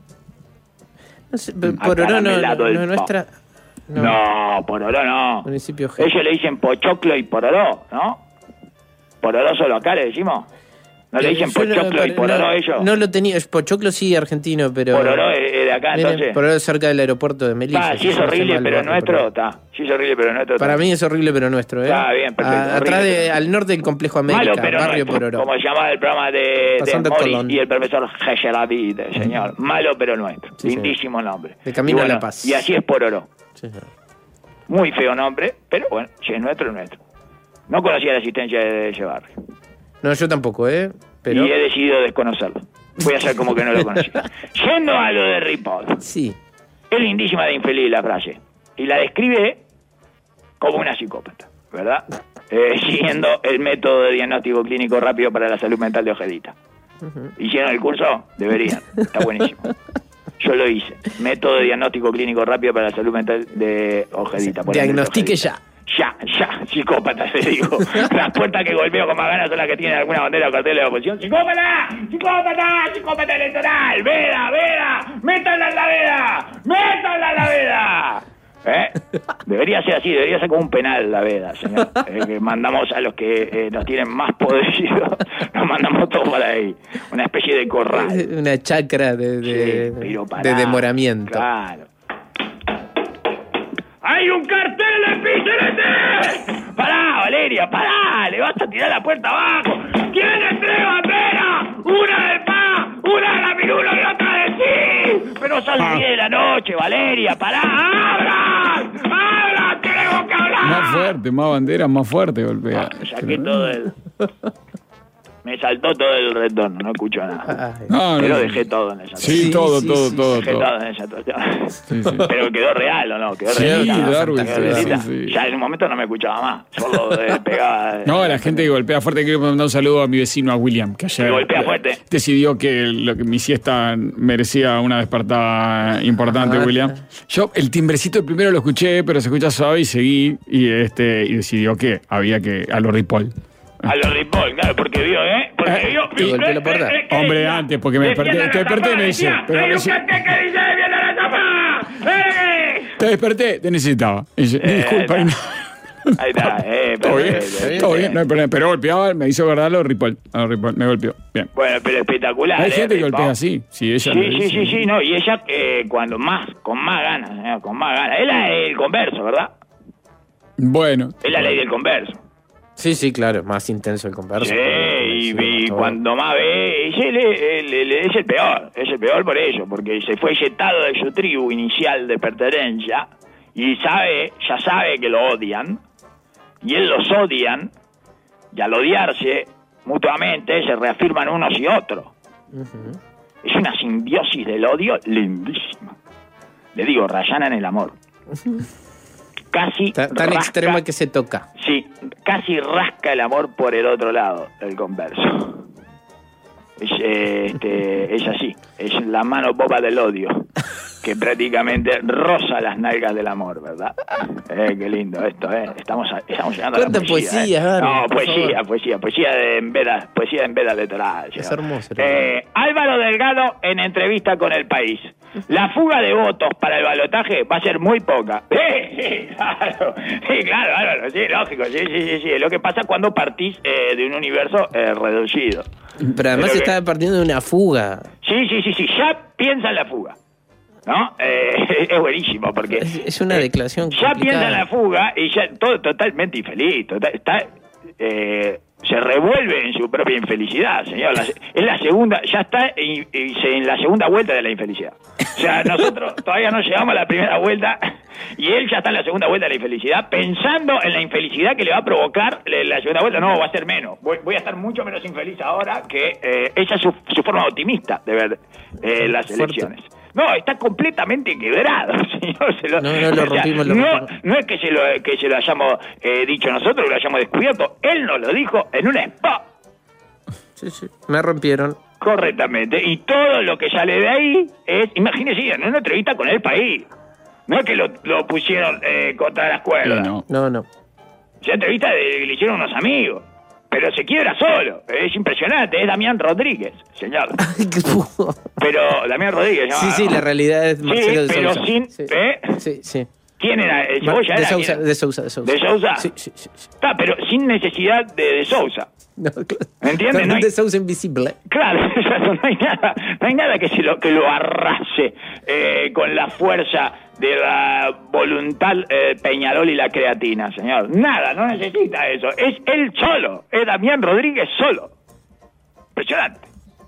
No sé, Pororó no, no, no nuestra... No, no Pororó no. Municipio G. Ellos le dicen Pochoclo y Pororó, ¿no? Pororó solo acá le decimos. ¿No le dicen Pochoclo no, y Pororó no, ellos? No lo tenía, Pochoclo sí argentino, pero... Pororó es de acá, Miren, entonces. Pororó es cerca del aeropuerto de Melilla. Ah, sí es horrible, pero nuestro, está. Sí es horrible, pero nuestro. Para mí es horrible, pero nuestro, ¿eh? Está bien, perfecto. A, atrás de, al norte del Complejo América, Malo, pero barrio nuestro, Pororó. como se llamaba el programa de, de Morris y el profesor Geshelavid, señor. Uh-huh. Malo, pero nuestro. Sí, Lindísimo señor. Nombre. De Camino bueno, a la Paz. Y así es Pororó. Sí, señor. Muy feo nombre, pero bueno, si es nuestro, es nuestro. No conocía la existencia de ese barrio. No, yo tampoco, ¿eh? Pero... Y he decidido desconocerlo. Voy a hacer como que no lo conocía. Yendo a lo de Ripoll. Sí. Es lindísima de infeliz la frase. Y la describe como una psicópata, ¿verdad? Eh, siguiendo el método de diagnóstico clínico rápido para la salud mental de Ojedita. Uh-huh. ¿Hicieron el curso? Deberían. Está buenísimo. Yo lo hice. Método de diagnóstico clínico rápido para la salud mental de Ojedita. Diagnostique ya. Ya, ya, psicópata, te digo. Las puertas que golpeo con más ganas son las que tienen alguna bandera o cartel de la oposición. ¡Psicópata! ¡Psicópata! ¡Psicópata electoral! ¡Veda, veda! ¡Métanla en la veda! ¡Métanla en la veda! ¿Eh? Debería ser así, debería ser como un penal la veda, señor. Eh, que mandamos a los que eh, nos tienen más podridos, nos mandamos todos para ahí. Una especie de corral. Una chacra de, de, sí, pero pará, de demoramiento. Claro. ¡Hay un cartel de Pizarete! ¡Pará, Valeria, pará! ¡Le vas a tirar la puerta abajo! ¡Tienes tres banderas! ¡Una del P A, una de la Pirulo y otra de sí! ¡Pero son las diez de la noche, Valeria! ¡Pará! ¡Abran! ¡Abran! ¡Tenemos que hablar! Más fuerte, más bandera, más fuerte golpea. Ah, saqué todo el... Me saltó todo el retorno, no escucho nada. No, Pero no. dejé todo en esa Sí, Sí, todo, sí, todo, sí, todo, Dejé todo. todo en esa actuación. Sí, sí. Pero quedó real, ¿o no? Quedó Sí, real. Darwin, Quedó sí, realita. sí, sí. Ya en un momento no me escuchaba más. Solo eh, pegaba... No, la gente que golpea fuerte. Quiero mandar un saludo a mi vecino, a William, que ayer Que golpea fuerte. decidió que, lo que mi siesta merecía una despertada importante, Ah. William. Yo el timbrecito primero lo escuché, pero se escucha suave y seguí y este y decidió que había que a lo Ripoll. A los Ripoll, claro, porque vio, ¿eh? Porque Eh, vio... ¿te golpeó la puerta? ¿qué Hombre, decía? antes, porque me desperté- Defiendan te la desperté y me Zapa, dice, decía, pero hay un decía- cartel que dice defiendan la Zapa. ¡Eh! Te desperté, te necesitaba. Y dice, Eh, disculpa. ahí y no- está. Ahí está, eh, Todo bien, perfecto. todo bien, no hay problema. Pero golpeaba, me hizo acordar a los Ripoll. A los Ripoll, me golpeó. Bien. Bueno, pero espectacular. Hay eh, gente que Ripoll. golpea así. Sí, ella Sí, lo sí, dice. sí, sí, no, y ella eh, cuando más, con más ganas, eh, con más ganas. Es la del converso, ¿verdad? Bueno. Es la ley del converso. Sí, sí, claro, más intenso el converso. Sí, pero- y, sí, y todo. cuando más ve, es el, el- el- es el peor, es el peor por ello, porque se fue eyectado de su tribu inicial de pertenencia y sabe, ya sabe que lo odian, y él los odian, y al odiarse mutuamente se reafirman unos y otros. Es una simbiosis del odio lindísima. Le digo, rayan en el amor. Casi Ta- tan rasca- extrema que se toca. Sí, casi rasca el amor por el otro lado del converso. Es, eh, este, es así, es la mano boba del odio, que prácticamente roza las nalgas del amor, ¿verdad? Eh, qué lindo esto, ¿eh? Estamos, a- estamos llegando a la ¿Cuánta poesía. poesía, ¿eh? Harry, No, por poesía, favor? poesía, poesía de en veda, poesía en veda literal. Es señor. hermoso. Eh, Álvaro Delgado en entrevista con El País. La fuga de votos para el balotaje va a ser muy poca. Sí, sí, claro, sí, claro, Álvaro, sí, lógico, sí, sí, sí, sí. Lo que pasa cuando partís eh, de un universo eh, reducido. Pero además Pero se que- estaba partiendo de una fuga. Sí, sí, sí, sí, ya piensa en la fuga, ¿no? Eh, es buenísimo porque... Es, es una declaración Ya complicada. piensa en la fuga y ya todo totalmente infeliz, total- está, eh, se revuelve en su propia infelicidad, señor. La se- es la segunda, ya está y- y se- en la segunda vuelta de la infelicidad. O sea, nosotros todavía no llegamos a la primera vuelta y él ya está en la segunda vuelta de la infelicidad, pensando en la infelicidad que le va a provocar la la segunda vuelta. No, va a ser menos. Voy, voy a estar mucho menos infeliz ahora, que eh, esa es su, su forma optimista de ver eh, las Fuerte. elecciones. No, está completamente quebrado, señor. Se lo- No, no, lo o sea, rompimos, lo no, rompimos. no es que se lo, que se lo hayamos eh, dicho nosotros, que lo hayamos descubierto. Él nos lo dijo en un spot, Sí, sí. Me rompieron. correctamente. Y todo lo que sale de ahí es, imagínese, en una entrevista con El País. No es que lo, lo pusieron eh, contra las cuerdas. Sí, no. No, no. Esa entrevista de- le hicieron unos amigos. Pero se quiebra solo. Es impresionante. Es Damián Rodríguez, señor. Pero Damián Rodríguez. Sí, ¿no? sí, la realidad es Marcelo de pero Sousa. sin- Sí. ¿eh? Sí, sí. ¿Quién era? ¿El Ma- Cebolla de era? Sousa, ¿Quién era? de Sousa, de Sousa. ¿De Sousa? Sí, sí, sí. sí. Está, pero sin necesidad de, de Sousa. No, claro. ¿Entiendes? Con No hay- de Sousa invisible. Claro, exacto, no hay nada, no hay nada que, se lo, que lo arrase eh, con la fuerza de la voluntad eh, Peñarol y la creatina, señor. Nada, no necesita eso. Es él solo, es Damián Rodríguez solo. Impresionante.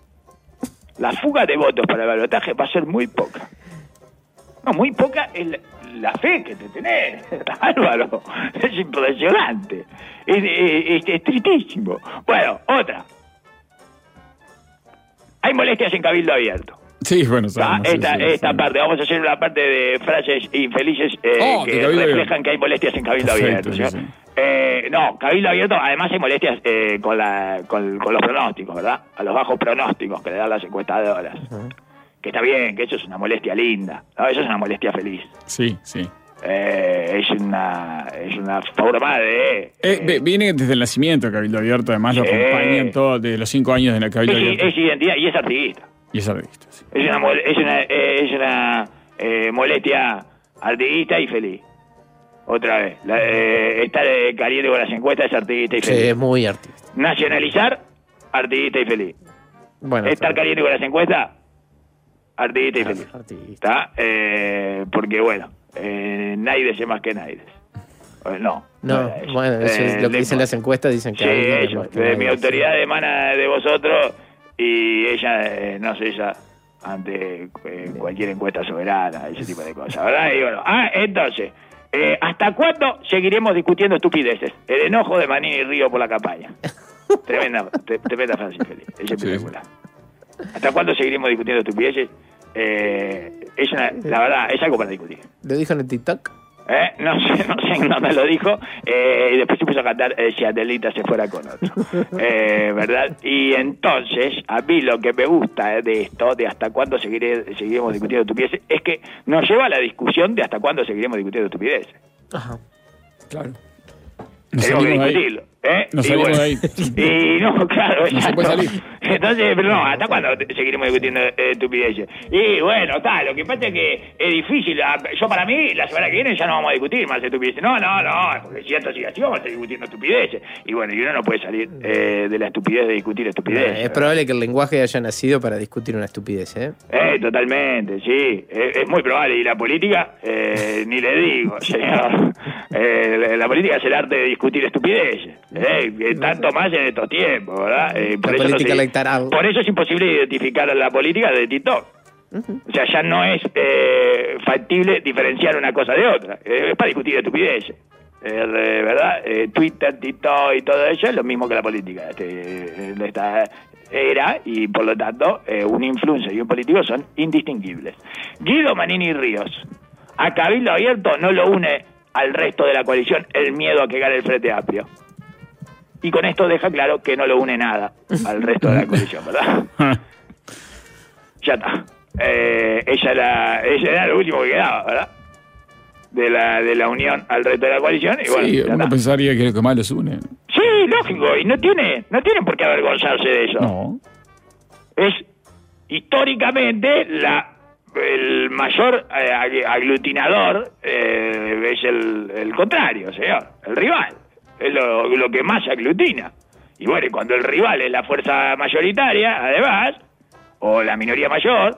La fuga de votos para el balotaje va a ser muy poca. No, muy poca es la, la fe que te tenés, Álvaro. Es impresionante. Es, es, es tristísimo. Bueno, otra. Hay molestias en Cabildo Abierto. Sí, bueno, ¿tá? sabemos, sí, Esta, sí, esta sí. parte, vamos a hacer una parte de frases infelices eh, Oh, de que Cabildo reflejan Abierto. que hay molestias en Cabildo Perfecto, Abierto. sí, ¿sí? sí. Eh, no, Cabildo Abierto, además hay molestias eh, con, la, con, con los pronósticos, ¿verdad? A los bajos pronósticos que le dan las encuestadoras. Que está bien, que eso es una molestia linda, ¿no? Eso es una molestia feliz. Sí, sí. Eh, es una es una forma de... Eh, ve- viene desde el nacimiento de Cabildo Abierto, además lo Sí. acompañan todos desde los cinco años de la Cabildo es, Abierto. es identidad y es artiguista. Y es artista, sí. Es una, mol- es una, eh, es una eh, molestia artiguista y feliz. Otra vez. La, eh, estar eh, caliente con las encuestas es artiguista y Sí, feliz. es muy artista. Nacionalizar, artiguista y feliz. Bueno, Estar pero- caliente con las encuestas, artiguista y feliz. Artista. ¿Está? Eh, porque, bueno, Eh, Naides es más que Naides. No. No, no eso. bueno, eso es eh, lo que dicen de, las encuestas, dicen que... Sí, hay eso. Eh, mi autoridad emana de vosotros y ella eh, no cesa ante eh, cualquier encuesta soberana, ese tipo de cosas, ¿verdad? Y bueno, ah, entonces, eh, ¿hasta cuándo seguiremos discutiendo estupideces? El enojo de Manini y Río por la campaña. Tremenda, te, tremenda frase, Felipe. Es espectacular. Sí. ¿Hasta cuándo seguiremos discutiendo estupideces? Eh, es una, la verdad, es algo para discutir. ¿Lo dijo en el TikTok? ¿Eh? No sé, no sé en dónde lo dijo. Eh, y después se puso a cantar eh, Si Adelita se fuera con otro. Eh, ¿Verdad? Y entonces, a mí lo que me gusta de esto, de hasta cuándo seguiré, seguiremos discutiendo estupideces, es que nos lleva a la discusión de hasta cuándo seguiremos discutiendo estupideces. Ajá. Claro. Nos Tenemos que discutirlo. ¿Eh? Nos y salimos bueno, de ahí. Y no, claro, no se puede salir. Entonces, pero no, ¿hasta cuándo seguiremos discutiendo eh, estupideces? Y bueno, está, lo que pasa es que es difícil. Yo para mí, la semana que viene ya no vamos a discutir más estupideces. No, no, no, porque si esto sigue así vamos a estar discutiendo estupideces. Y bueno, y uno no puede salir eh, de la estupidez de discutir estupideces. Es probable que el lenguaje haya nacido para discutir una estupidez, ¿eh? Eh, totalmente, sí. Es, es muy probable. Y la política, eh, ni le digo, señor. Eh, la política es el arte de discutir estupideces. Eh, tanto más en estos tiempos, ¿verdad? Eh, por, eso no se, por eso es imposible identificar la política de TikTok. Uh-huh. O sea, ya no es eh, factible diferenciar una cosa de otra. Eh, es para discutir estupideces. Eh, ¿Verdad? Eh, Twitter, TikTok y todo eso es lo mismo que la política. Este, de esta era, y por lo tanto, eh, un influencer y un político son indistinguibles. Guido Manini Ríos, a Cabildo Abierto no lo une al resto de la coalición el miedo a que gane el Frente Amplio. Y con esto deja claro que no lo une nada al resto de la coalición, ¿verdad? Ya está. Eh, ella, era, ella era lo último que quedaba, ¿verdad? De la, de la unión al resto de la coalición. Y bueno, sí, uno está. pensaría que es lo que más los une. Sí, lógico. Y no tiene, no tienen por qué avergonzarse de eso. No. Es históricamente la... el mayor eh, aglutinador eh, es el, el contrario, señor, el rival. Es lo, lo que más aglutina. Y bueno, cuando el rival es la fuerza mayoritaria, además, o la minoría mayor,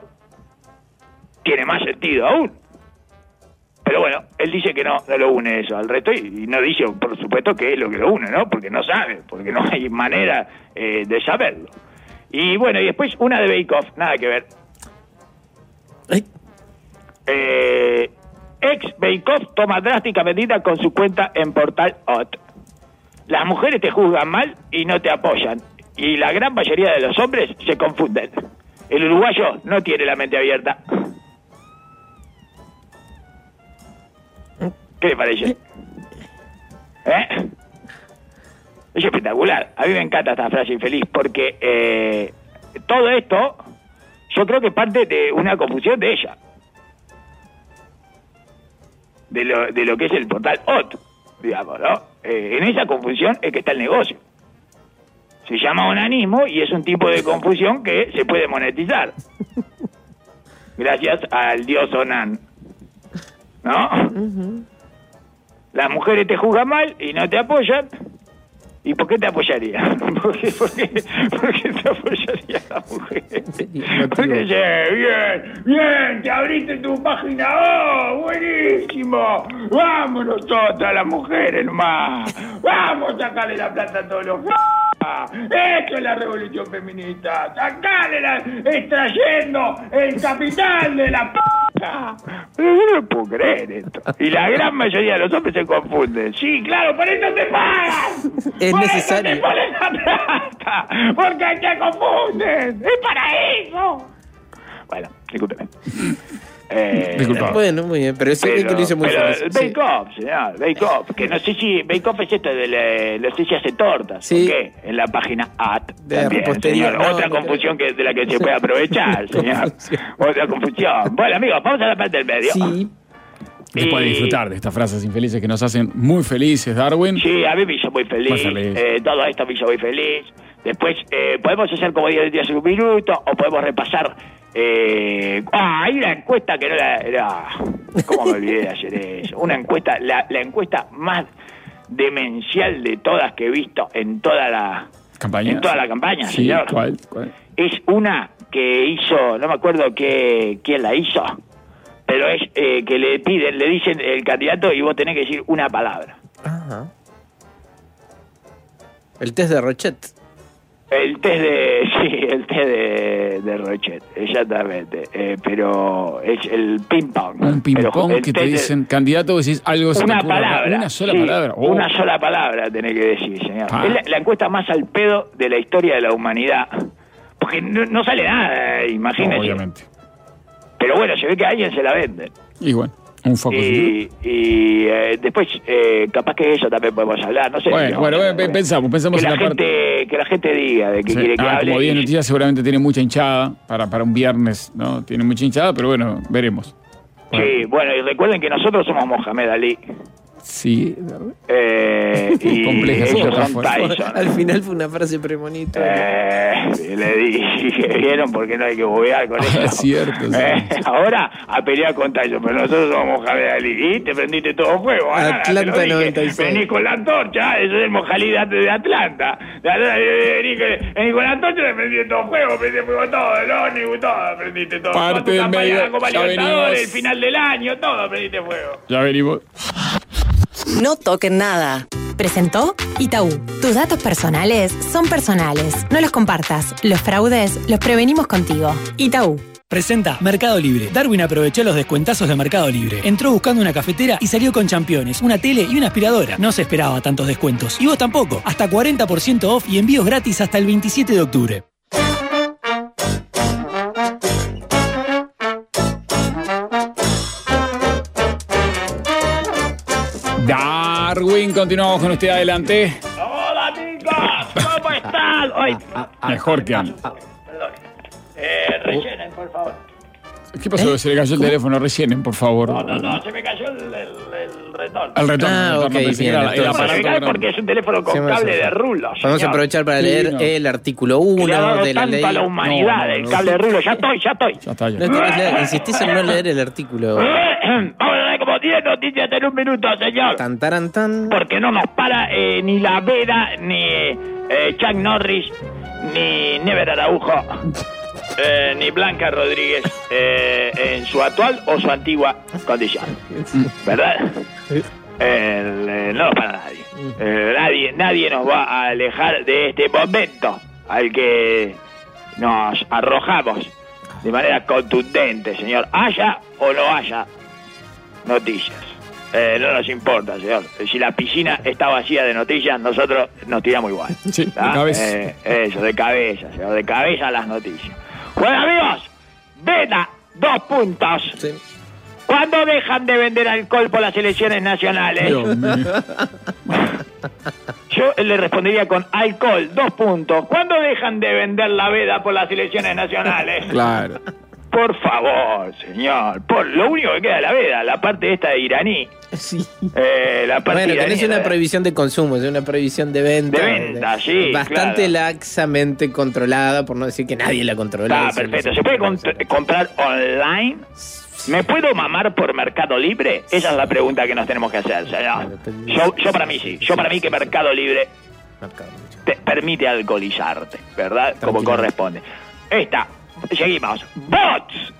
tiene más sentido aún. Pero bueno, él dice que no, no lo une eso al resto, y, y no dice, por supuesto, que es lo que lo une, ¿no? Porque no sabe, porque no hay manera eh, de saberlo. Y bueno, y después una de Bake Off, nada que ver. Eh, ex Bake Off toma drástica medida con su cuenta en Portal O T. Las mujeres te juzgan mal y no te apoyan, y la gran mayoría de los hombres se confunden. El uruguayo no tiene la mente abierta. ¿Qué le parece? ¿Eh? Es espectacular. A mí me encanta esta frase infeliz porque eh, todo esto yo creo que parte de una confusión de ella. De lo, de lo que es el portal O T, digamos, ¿no? Eh, en esa confusión es que está el negocio. Se llama onanismo y es un tipo de confusión que se puede monetizar. Gracias al dios Onan. ¿No? Uh-huh. Las mujeres te juzgan mal y no te apoyan. ¿Y por qué te apoyaría? ¿Por qué, por qué, por qué te apoyaría a la mujer? Porque dice, bien, bien, te abriste tu página, oh, buenísimo. Vamos nosotras las mujeres nomás. Vamos a sacarle la plata a todos los f***. Esto es la revolución feminista. Sacarle la, extrayendo el capital de la p***. Pero yo no puedo creer esto. Y la gran mayoría de los hombres se confunden. Sí, claro, por eso te pagan. Es por necesario. Eso te ponen la plata. Porque te confunden. Es para eso. Bueno, discúlpeme. Eh, Disculpa. Bueno, muy bien, pero eso es que lo hizo muy fácil. Bake Off, sí. señor, Bake Off. Que no sé si Bake Off es esto de la, no sé si hace tortas. Sí. ¿O qué? En la página A T. De también, repostería. señor. No, Otra no confusión creo. que de la que se puede aprovechar, señor. Otra confusión. Bueno, amigos, vamos a la parte del medio. Sí. Después de disfrutar de estas frases infelices que nos hacen muy felices, Darwin. Sí, a mí me hizo muy feliz. Muy feliz. Eh, todo esto me hizo muy feliz. Después, eh, podemos hacer como diez días en un minuto, o podemos repasar. Eh, ah, hay una encuesta que no la. Era, ¿cómo me olvidé de hacer eso? Una encuesta, la, la encuesta más demencial de todas que he visto en toda la campaña. En toda la campaña, sí, señor. ¿Cuál? ¿Cuál? Es una que hizo, no me acuerdo qué, quién la hizo. pero es eh, que le piden, le dicen el candidato y vos tenés que decir una palabra. Ajá. El test de Rochet. El test de, sí, el test de, de Rochet, exactamente, eh, pero es el ping-pong. Un ping-pong pero que te dicen, de, candidato, decís algo se una te ocurre, palabra, una sola sí, palabra. Oh. Una sola palabra tenés que decir, señor. Ah. Es la, la encuesta más al pedo de la historia de la humanidad, porque no, no sale nada, imagínese. No, obviamente. Pero bueno, se ve que a alguien se la venden. Y bueno. Un foco. Y, y eh, después, eh, capaz que eso también podemos hablar, no sé. Bueno, no, bueno, no, no, pensamos, pensamos que en la, la gente, parte... Que la gente diga de que sí. quiere que ah, hable. Como diez y... noticias seguramente tiene mucha hinchada para, para un viernes, ¿no? Tiene mucha hinchada, pero bueno, veremos. Sí, bueno, y recuerden que nosotros somos Mohamed Ali. Sí. Eh, y compleja, ellos son Tyson. Al final fue una frase premonitoria. Eh, le dije, ¿vieron? Porque no hay que bobear con eso. Ah, es cierto. Eh, ahora a pelear con Tyson, pero nosotros somos Mohamed Ali. Y te prendiste todo fuego. Atlanta noventa y seis. Vení con la antorcha, eso es el Mojalí de Atlanta. Vení, vení con la antorcha, te prendiste todo fuego, prendiste fuego todo, el ómnibus, todo, prendiste todo. Parte del medio, ya venimos. El final del año, todo prendiste fuego. Ya venimos. No toquen nada. Presentó Itaú. Tus datos personales son personales. No los compartas. Los fraudes los prevenimos contigo. Itaú. Presenta Mercado Libre. Darwin aprovechó los descuentazos de Mercado Libre. Entró buscando una cafetera y salió con championes, una tele y una aspiradora. No se esperaba tantos descuentos. Y vos tampoco. Hasta cuarenta por ciento off y envíos gratis hasta el veintisiete de octubre. Darwin, continuamos con usted, adelante. Hola, amigos, ¿cómo están? Hoy, mejor que antes. Perdón. Eh, rellenen, por favor. ¿Qué pasó? ¿Eh? Se le cayó el ¿Cómo? teléfono, rellenen, por favor. No, no, no, se me cayó el, el, el retorno. El retorno. Ah, el retorno, ok, bien, era, era no, se me cae porque es un teléfono con cable de rulo. Vamos señor. a aprovechar para leer sí, no. el artículo uno de la ley. A la humanidad, no, no, el cable de rulo. Ya estoy, ya estoy. Ya está, ya. No querés leer, insistís en no leer el artículo. Vamos a leer como diez noticias en un minuto, señor. Tan, taran, tan. Porque no nos para eh, ni la Vera, ni eh, Chuck Norris, ni Never Araujo. Eh, ni Blanca Rodríguez eh, en su actual o su antigua condición, ¿verdad? Eh, eh, no para nadie. Eh, nadie nadie nos va a alejar de este momento al que nos arrojamos de manera contundente, señor, haya o no haya noticias. Eh, no nos importa, señor. Si la piscina está vacía de noticias, nosotros nos tiramos igual. Sí, de cabeza. Eh, eso, de cabeza, señor, de cabeza las noticias. Bueno, amigos, Veda, dos puntos. Sí. ¿Cuándo dejan de vender alcohol por las elecciones nacionales? Dios mío. Yo le respondería con alcohol, dos puntos. ¿Cuándo dejan de vender la veda por las elecciones nacionales? Claro. Por favor, señor. Por lo único que queda de la veda, la parte esta de iraní. Sí. Eh, la parte bueno, iraní tenés una de... prohibición de consumo, es una prohibición de venta. De venta, sí. Bastante claro. laxamente controlada, por no decir que nadie la controla. Ah, perfecto. ¿Se puede cont- comprar online? ¿Me puedo mamar por Mercado Libre? Esa es la pregunta que nos tenemos que hacer, señor. Yo, yo para mí sí. Yo para mí que Mercado Libre te permite alcoholizarte, ¿verdad? Como corresponde. Esta. Seguimos. Bots.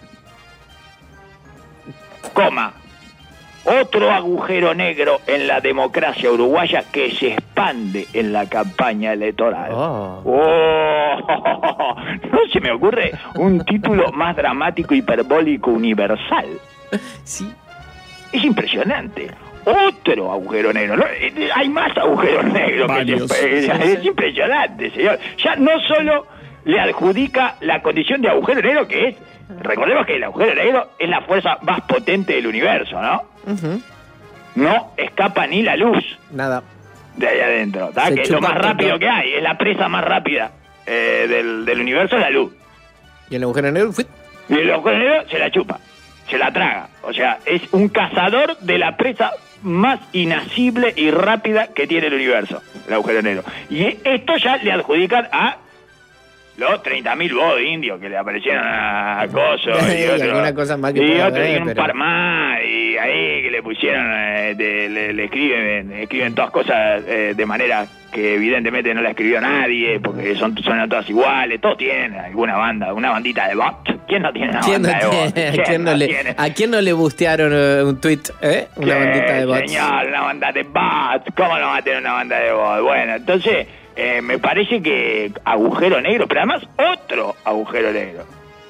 Coma. Otro agujero negro en la democracia uruguaya que se expande en la campaña electoral. Oh. Oh, no se me ocurre un título más dramático, hiperbólico, universal. Sí. Es impresionante. Otro agujero negro. No, hay más agujeros negros. Varios. Que se, es, es impresionante, señor. Ya no solo le adjudica la condición de agujero negro, que es, recordemos que el agujero negro es la fuerza más potente del universo, ¿no? Uh-huh. No escapa ni la luz. Nada. De ahí adentro, que es lo más rápido que hay, es la presa más rápida eh, del, del universo, es la luz. ¿Y el agujero negro? Fue... Y el agujero negro se la chupa, se la traga. O sea, es un cazador de la presa más inasible y rápida que tiene el universo, el agujero negro. Y esto ya le adjudican a los treinta mil votos indios que le aparecieron a Coso y, otro, alguna cosa más que y otro haber, y un pero... par más, y ahí que le pusieron eh, de, le, le escriben escriben todas cosas eh, de manera que evidentemente no la escribió nadie porque son, son todas iguales, todos tienen alguna banda, una bandita de bot. ¿quién no tiene una ¿Quién no banda de bots? tiene- ¿Quién ¿a, quién no no le, tiene? ¿A quién no le bustearon eh, un tweet? ¿Eh? Una Sí, bandita de bots. señor, una banda de bots. ¿Cómo no va a tener una banda de bots? Bueno, entonces, eh, me parece que agujero negro, pero además otro agujero negro.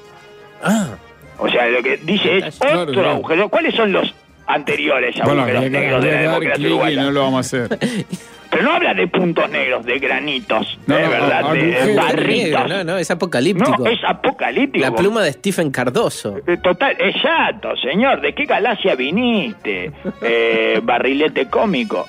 Ah, O sea, lo que dice es Claro, otro claro. agujero. ¿Cuáles son los anteriores Bueno, agujeros habría que, negros de habría la que dar democracia clic y uruguaya? no lo vamos a hacer. Pero no habla de puntos negros, de granitos, No, de no, verdad, a- de, de agujero barritos. negro, no, no, es apocalíptico. No, es apocalíptico. La pluma de Stephen Cardoso. Eh, Total, exacto, señor. ¿De qué galaxia viniste? Eh, barrilete cómico.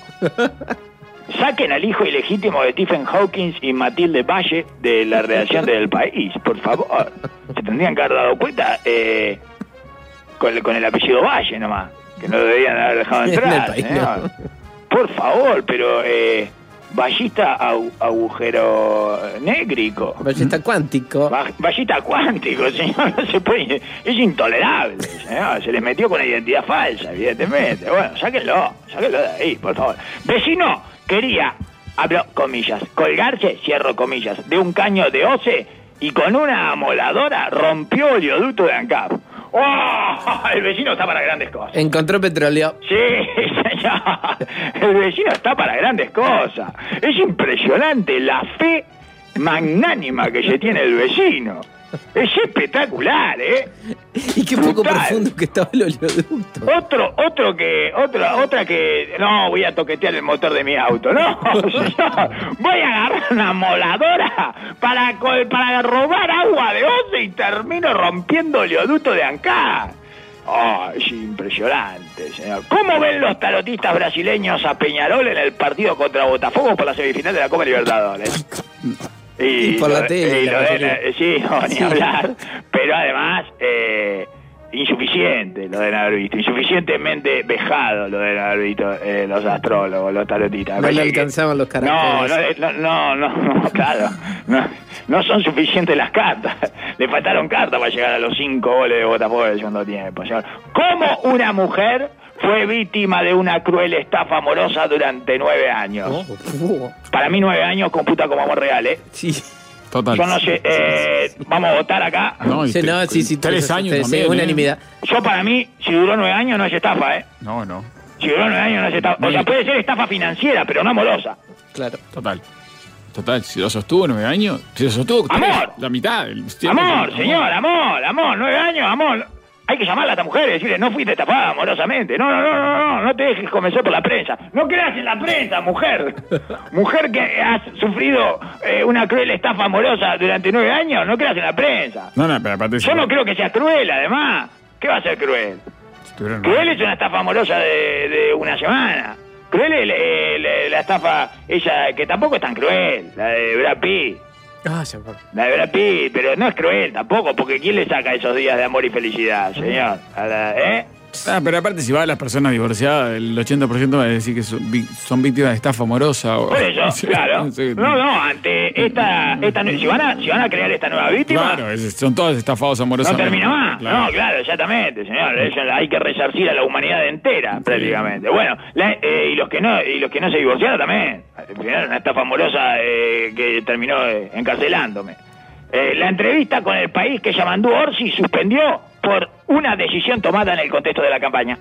Saquen al hijo ilegítimo de Stephen Hawking y Matilde Valle de la redacción del País, por favor. Se tendrían que haber dado cuenta eh, con, el, con el apellido Valle nomás, que no lo debían haber dejado En el entrar. País, señor. no. Por favor, pero eh, Ballista agu- agujero négrico. Ballesta cuántico. Ba- Vallita cuántico, señor, no se puede, es intolerable, señor, se les metió con una identidad falsa, evidentemente. Bueno, sáquenlo, sáquenlo de ahí, por favor. Vecino quería, hablo comillas, colgarse, cierro comillas, de un caño de OCE y con una amoladora rompió el oleoducto de ANCAP. ¡Oh! El vecino está para grandes cosas. Encontró petróleo. Sí, señor. El vecino está para grandes cosas. Es impresionante la fe magnánima que se tiene el vecino. Es espectacular, ¿eh? Y qué poco Brutal. profundo que estaba el oleoducto. Otro, otro que, otra, otra que, no, voy a toquetear el motor de mi auto, no, señor, voy a agarrar una moladora para, co- para robar agua de OCE y termino rompiendo el oleoducto de ANCAP. Oh, es impresionante, señor. ¿Cómo ven los tarotistas brasileños a Peñarol en el partido contra Botafogo por la semifinal de la Copa Libertadores? Y por la lo- tele, y la lo de- mayoría. eh, sí, no, ni Sí. hablar. Pero además, eh, insuficiente lo de haber visto. Insuficientemente vejado lo de haber visto eh, los astrólogos, los tarotistas. No Me le parece que- alcanzaban los No, caracteres. no, no, no, no, no, claro. No, no son suficientes las cartas. Le faltaron cartas para llegar a los cinco goles de Botafogo del segundo tiempo, señor. ¿Cómo una mujer fue víctima de una cruel estafa amorosa durante nueve años? Oh, Para mí nueve años computa como amor real, ¿eh? sí. Total. Yo no sé, eh, vamos a votar acá. No, y Sí, te- no, sí, sí, tres sí, años sí, también. ¿eh? unanimidad. Yo para mí, si duró nueve años no es estafa, ¿eh? No, no. Si duró nueve años no es estafa. O sea, puede ser estafa financiera, pero no amorosa. Claro. Total. Total, si lo sostuvo nueve años, si lo sostuvo tres, Amor. la mitad del tiempo. Amor, señor, amor, amor, nueve años, amor. Hay que llamarla a esta mujer y decirle, no fuiste estafada amorosamente. No, no, no, no, no, no te dejes convencer por la prensa. No creas en la prensa, mujer. Mujer que has sufrido eh, una cruel estafa amorosa durante nueve años, no creas en la prensa. No, no, pero aparte... Yo no creo que sea cruel, además. ¿Qué va a ser cruel? Estuvieron- Cruel es una estafa amorosa de, de una semana. Cruel es eh, la, la estafa, ella, que tampoco es tan cruel, la de Brad Pitt. Ah, se acuerda. La de Brad Pitt, pero no es cruel tampoco, porque ¿quién le saca esos días de amor y felicidad, señor? A la- ¿Eh? Ah, pero aparte si va a las personas divorciadas, el ochenta por ciento va a decir que son, vi- son víctimas de estafa amorosa. O, Por eso, Sí, claro. sí. No, no, ante esta, esta nue- si van a, si van a crear esta nueva víctima, Claro, es- son todos estafados no amorosamente. termina más. Claro. No, claro, exactamente, señor. Eso hay que resarcir a la humanidad entera, prácticamente. Bueno, la- eh, y los que no, y los que no se divorciaron también. Al final una estafa amorosa eh, que terminó eh, encarcelándome. Eh, la entrevista con El País que Yamandú Orsi suspendió por una decisión tomada en el contexto de la campaña.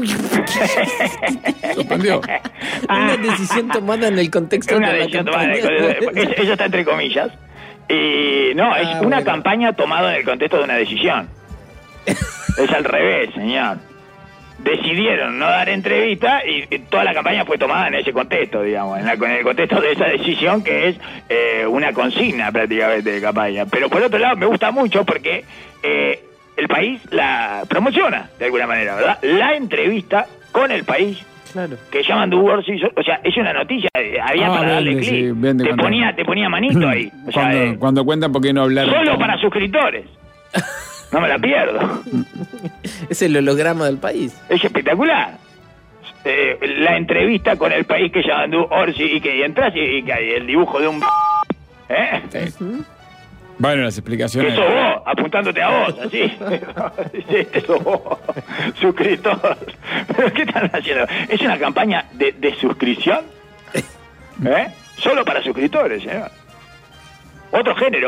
Suspendió. Una decisión tomada en el contexto Una de la decisión tomada en el campaña. contexto- es- Eso está entre comillas. Y no, es Ah, una bueno. campaña tomada en el contexto de una decisión. Es al revés, señor. Decidieron no dar entrevista y, y toda la campaña fue tomada en ese contexto, digamos, en, la- en el contexto de esa decisión que es eh, una consigna prácticamente de campaña. Pero por otro lado me gusta mucho porque eh, el país la promociona de alguna manera, ¿verdad? La entrevista con El País Claro. que llaman The World Season, o sea, es una noticia, eh, había Ah, para darle vende, clic, sí, vende te cuando- ponía, te ponía manito ahí, o sea, Cuando, eh, cuando cuentan por qué no hablar. solo para suscriptores, no me la pierdo, Es el holograma del país. es espectacular. Eh, la entrevista con El País que llaman The Orsi y que y entras y, y que hay el dibujo de un ¿eh? Bueno, las Que explicaciones. sos vos, apuntándote a vos, así. Sí, este sos vos, suscriptor. ¿Pero qué están haciendo? ¿Es una campaña de, de suscripción? ¿Eh? Solo para suscriptores, señor. Otro género, ¿eh?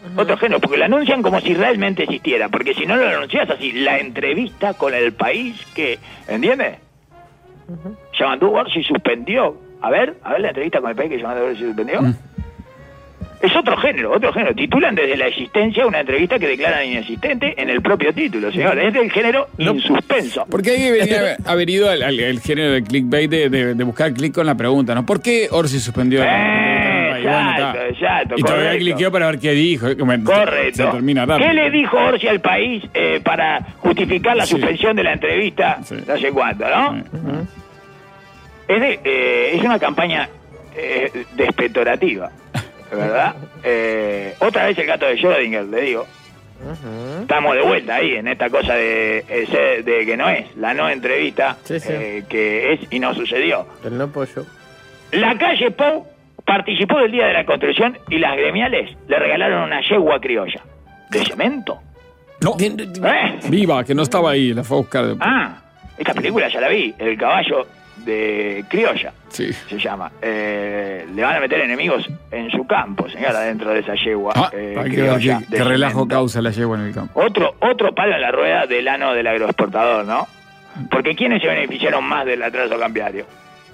Uh-huh. Otro género, porque lo anuncian como si realmente existiera, porque si no lo anuncias así, la entrevista con El País, que, ¿entiendes? Uh-huh. Yamandu Orsi suspendió. A ver, a ver la entrevista con El País que Yamandu Orsi suspendió. Uh-huh. Es otro género, otro género. Titulan desde la existencia una entrevista que declaran inexistente en el propio título, señor. Es del género no. insuspenso. Porque hay que venir a haber ido al, al, al género de clickbait de, de, de buscar clic con la pregunta, ¿no? ¿Por qué Orsi suspendió? Eh, la exacto, bueno, exacto. Y todavía cliqueó para ver qué dijo. Correcto. Se termina rápido. ¿Qué le dijo Orsi al País eh, para justificar la sí. suspensión de la entrevista? Sí. No sé cuánto, ¿no? Sí. Uh-huh. Es, de, eh, es una campaña eh, despetorativa. ¿Verdad? Eh, otra vez el gato de Schrödinger, le digo. Uh-huh. Estamos de vuelta ahí en esta cosa de, de, de que no es, la no entrevista, sí, sí. Eh, que es y no sucedió. El no pollo. La calle Pou participó del Día de la Construcción y las gremiales le regalaron una yegua criolla. ¿De cemento? No. ¿Eh? Viva, que no estaba ahí, la fue a buscar. Después. Ah, esta película ya la vi, El caballo de criolla, sí. se llama. Eh, le van a meter enemigos en su campo, señora, dentro de esa yegua. Ah, eh, criolla, que, que relajo causa la yegua en el campo. Otro, otro palo en la rueda del ano del agroexportador, ¿no? Porque ¿quiénes se beneficiaron más del atraso cambiario?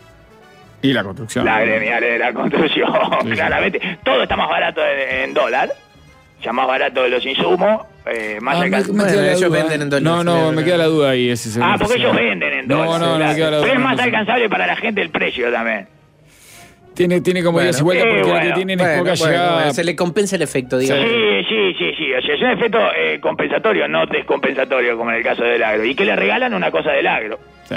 Y la construcción. La gremiales de la construcción, sí, claramente. Sí. Todo está más barato en, en dólar, ya más barato de los insumos. Eh, más ah, me, me bueno, ellos duda. venden en dólares. No, no, me queda la duda ahí. Ese ah, porque ellos venden en dólares. No, no, no me queda la duda. Pero es más alcanzable para la gente el precio también. Tiene, tiene como bueno, igual porque sí, bueno, lo que tienen bueno, es poca bueno, llegada. Bueno, se le compensa el efecto, digamos. Sí, sí, sí, sí. O sea, es un efecto eh, compensatorio, no descompensatorio, como en el caso del agro. Y que le regalan una cosa del agro. Sí.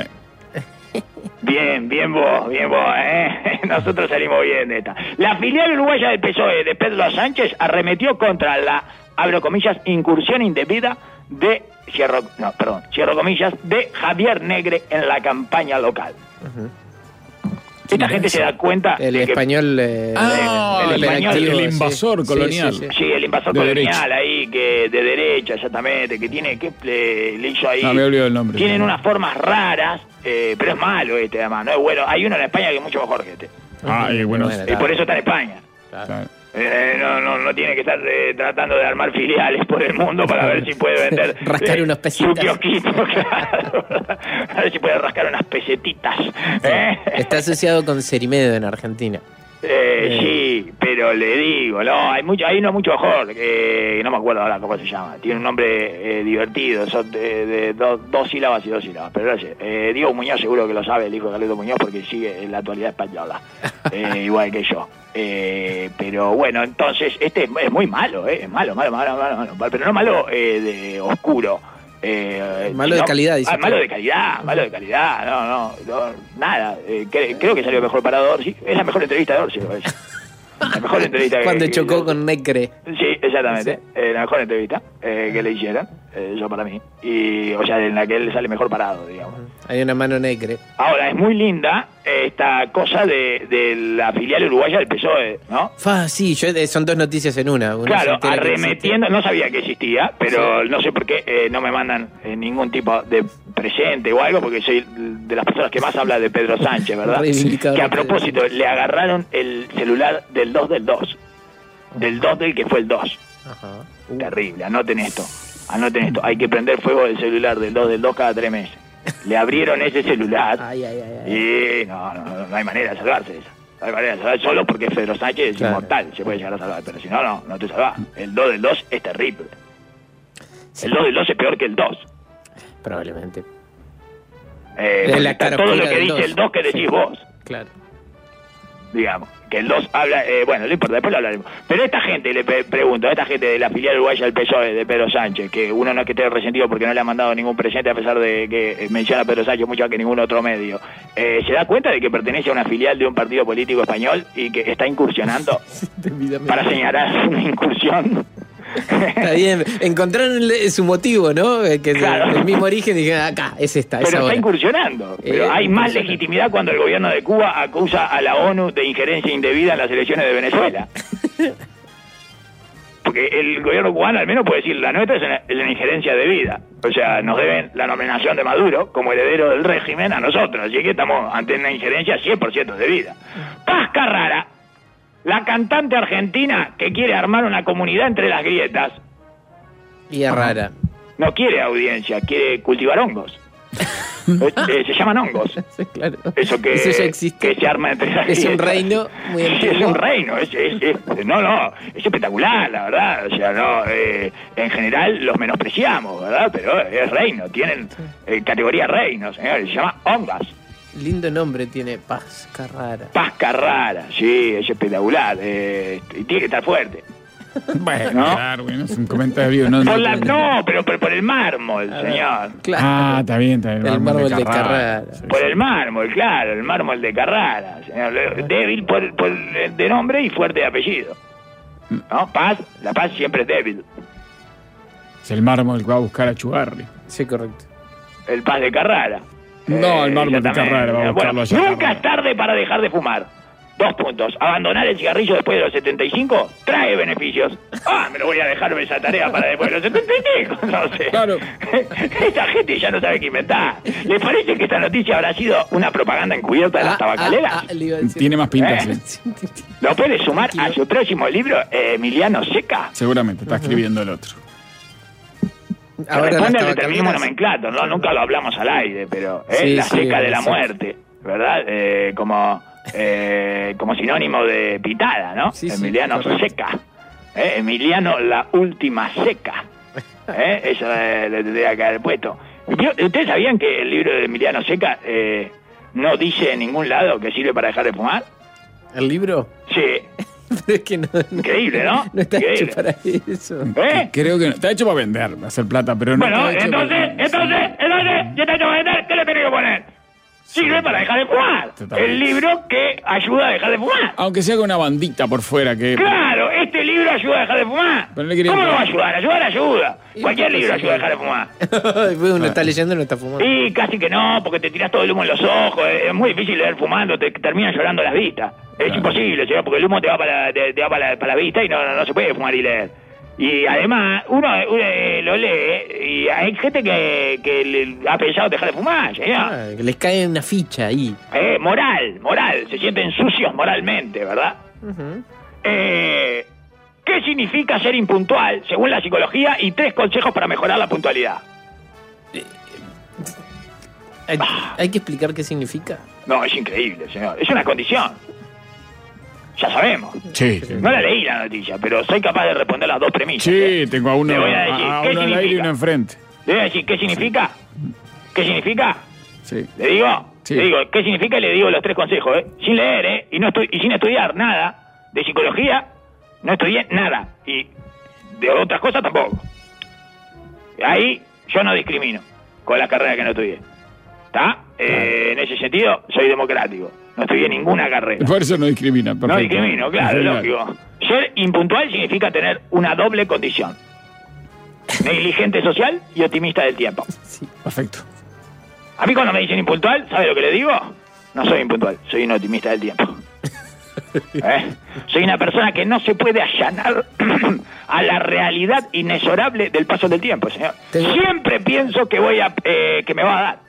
Bien, bien vos, bien vos, ¿eh? Nosotros salimos bien de esta. La filial uruguaya del P S O E de Pedro Sánchez arremetió contra la, abro comillas, incursión indebida de, cierro, no, perdón, cierro comillas, de Javier Negre en la campaña local. Uh-huh. Esta gente se da cuenta el de español, que... Eh, ah, el, el, español, el invasor sí, colonial. Sí, sí, sí. sí, el invasor de colonial derecha. Ahí, que de derecha, exactamente, que tiene, que le, le hizo ahí... No, me olvidé el nombre. Tienen sí. unas formas raras, eh, pero es malo este, además, no es bueno. Hay uno en España que es mucho mejor que este. Ah, y bueno. Y por eso está en España. Claro. Eh, no, no, no tiene que estar eh, tratando de armar filiales por el mundo para ver si puede vender rascar eh, unos pesitas. Su kiosquito, claro. A ver si puede rascar unas pesetitas. ¿eh? Está asociado con Cerimedo en Argentina. Eh, eh. Sí, pero le digo, no, hay mucho, hay uno mucho mejor, que no me acuerdo ahora cómo se llama. Tiene un nombre eh, divertido, son de, de do, dos sílabas y dos sílabas. Pero gracias. Eh, Diego Muñoz seguro que lo sabe, el hijo de Carlito Muñoz, porque sigue en la actualidad española, eh, igual que yo. Eh, pero bueno, entonces este es muy malo, eh, es malo, malo, malo, malo, malo, pero no malo eh, de oscuro. Eh, malo sino, de calidad, dice. Ah, malo de calidad, malo de calidad, no, no, no nada. Eh, cre, creo que salió mejor para Orsi. Es la mejor entrevista de Orsi, me parece. La mejor entrevista que, cuando que, chocó que, con Necre. Sí, exactamente. Sí. Eh, la mejor entrevista eh, que le hicieron, eh, yo para mí. Y, o sea, en la que él sale mejor parado, digamos. Hay una mano Necre. Ahora, es muy linda esta cosa de, de la filial uruguaya del P S O E, ¿no? Fa, sí, yo, son dos noticias en una. una claro, arremetiendo, no sabía que existía, pero sí. No sé por qué eh, no me mandan eh, ningún tipo de presente o algo, porque soy de las personas que más habla de Pedro Sánchez, ¿verdad? Sí. Que a propósito, le agarraron el celular del dos del dos. Del dos del que fue el dos. Ajá. Uh. Terrible, anoten esto. Anoten esto. Hay que prender fuego del celular del dos del dos cada tres meses. Le abrieron ese celular. Ay, ay, ay, ay. Y no, no, no hay manera de salvarse de eso. No hay manera de salvar solo porque Pedro Sánchez es claro. Inmortal. Se puede llegar a salvar, pero si no, no, no te salvás. El dos del dos es terrible. Sí. El dos del dos es peor que el dos. Probablemente. Eh, la todo lo que dice dos. El dos que decís sí. Vos. Claro. Digamos, que el dos habla, eh, bueno, no importa, después lo hablaremos. Pero esta gente, le pre- pregunto, esta gente de la filial uruguaya del P S O E, de Pedro Sánchez, que uno no es que esté resentido porque no le han mandado ningún presente, a pesar de que menciona a Pedro Sánchez mucho que ningún otro medio, eh, ¿se da cuenta de que pertenece a una filial de un partido político español y que está incursionando para señalar una incursión? Está bien, encontraron su motivo, ¿no? Que claro. El mismo origen y dijeron, acá, es esta, pero esa está hora. incursionando. Pero eh, hay más legitimidad cuando el gobierno de Cuba acusa a la ONU de injerencia indebida en las elecciones de Venezuela. Porque el gobierno cubano al menos puede decir, la nuestra es una, es una injerencia debida. O sea, nos deben la nominación de Maduro como heredero del régimen a nosotros. Así que estamos ante una injerencia cien por ciento debida. Paz Carrara la cantante argentina que quiere armar una comunidad entre las grietas. Y es rara. No quiere audiencia, quiere cultivar hongos. eh, se llaman hongos. Sí, claro. Eso que, Eso ya existe. que se arma entre las Es grietas. un reino muy antiguo. Es un reino. Es, es, es, no, no. Es espectacular, la verdad. O sea, no. Eh, en general los menospreciamos, ¿verdad? Pero es reino. Tienen eh, categoría reino, señor. Se llama hongas. Lindo nombre tiene, Paz Carrara. Paz Carrara. Sí, es espectacular. Eh, y tiene que estar fuerte. Bueno, ¿no? claro, bueno, es un comentario. No, Por no, la, no, no, pero por, por el mármol, A señor. ver, claro. Ah, está bien, está bien. El mármol de Carrara. Sí, Por sí. el mármol, claro, el mármol de Carrara, señor. Débil por, por de nombre y fuerte de apellido. ¿No? Paz, la paz siempre es débil. Es el mármol que va a buscar a Chugarri. Sí, correcto. El Paz de Carrara. No, el mármol de exactamente. Carrara, va a buscarlo Bueno, allá a nunca Carrara. es tarde para dejar de fumar. Dos puntos. Abandonar el cigarrillo después de los setenta y cinco trae beneficios. Ah, me lo voy a dejar esa tarea para después de los setenta y cinco. No sé. Claro. Esta gente ya no sabe qué inventar. ¿Les parece que esta noticia habrá sido una propaganda encubierta de las tabacaleras? Ah, ah, le iba a decir. Tiene más pinta, ¿Eh? sí. ¿Lo puede sumar a su próximo libro, eh, Emiliano Seca? Seguramente, está escribiendo el otro. Que Ahora responde las al determinismo tabacaleras- nomenclato, ¿no? Nunca lo hablamos al aire, pero es Sí, la sí, seca de la exacto. muerte, ¿verdad? Eh, como, eh, como sinónimo de pitada, ¿no? Sí, sí, Emiliano correcto. Seca. ¿Eh? Emiliano la última seca. ¿Eh? Eso eh, le tendría que haber puesto. ¿Ustedes sabían que el libro de Emiliano Seca eh, no dice en ningún lado que sirve para dejar de fumar? ¿El libro? Sí. Pero es que no, no- Increíble, ¿no? No está Increíble. hecho para eso. ¿Eh? Creo que no. Está hecho para vender, para hacer plata, pero no Bueno, está hecho entonces, para- entonces, entonces, ¿qué te tengo que meter? ¿Qué le tengo que poner? Sirve para dejar de fumar. Totalmente. El libro que ayuda a dejar de fumar. Aunque sea con una bandita por fuera que... Claro, este libro ayuda a dejar de fumar. Pero le quería- ¿Cómo no va a ayudar? Ayudar ayuda. Y Cualquier sí, libro sí, ayuda a sí. dejar de fumar. Después uno está leyendo y no está fumando. Y casi que no, porque te tiras todo el humo en los ojos. Es muy difícil leer fumando, te terminan llorando las vistas. Es Claro. imposible, señor, porque el humo te va para la, te, te va para la, para la vista y no, no, no se puede fumar y leer. Y además, uno, uno, eh, lo lee y hay gente que, que le ha pensado dejar de fumar, señor. Ah, que les cae una ficha ahí. Eh, moral, moral, se sienten sucios moralmente, ¿verdad? Ujú. Eh, ¿Qué significa ser impuntual, según la psicología, y tres consejos para mejorar la puntualidad? Hay, hay que explicar qué significa. No, es increíble, señor. Es una condición. Ya sabemos. Sí, sí. No la leí la noticia, pero soy capaz de responder las dos premisas. ¿eh? Sí, tengo a uno, Le voy a decir, a ¿qué uno al aire y significa? uno enfrente. Le voy a decir, ¿qué significa? ¿Qué significa? Sí. ¿Le digo? Sí. Le digo, ¿qué significa? Y le digo los tres consejos, ¿eh? Sin leer, ¿eh? Y, no estu- y sin estudiar nada de psicología, no estudié nada. Y de otras cosas tampoco. Ahí yo no discrimino con la carrera que no estudié. ¿Está? Eh, en ese sentido, soy democrático. No estudié ninguna carrera. Por eso no discrimina. Perfecto. No discrimino, claro, Sí, lógico. Ser impuntual significa tener una doble condición. Negligente social y optimista del tiempo. Perfecto. A mí cuando me dicen impuntual, ¿sabe lo que le digo? No soy impuntual, soy un optimista del tiempo. ¿Eh? Soy una persona que no se puede allanar a la realidad inexorable del paso del tiempo, señor. Tengo- Siempre pienso que voy a eh, que me va a dar.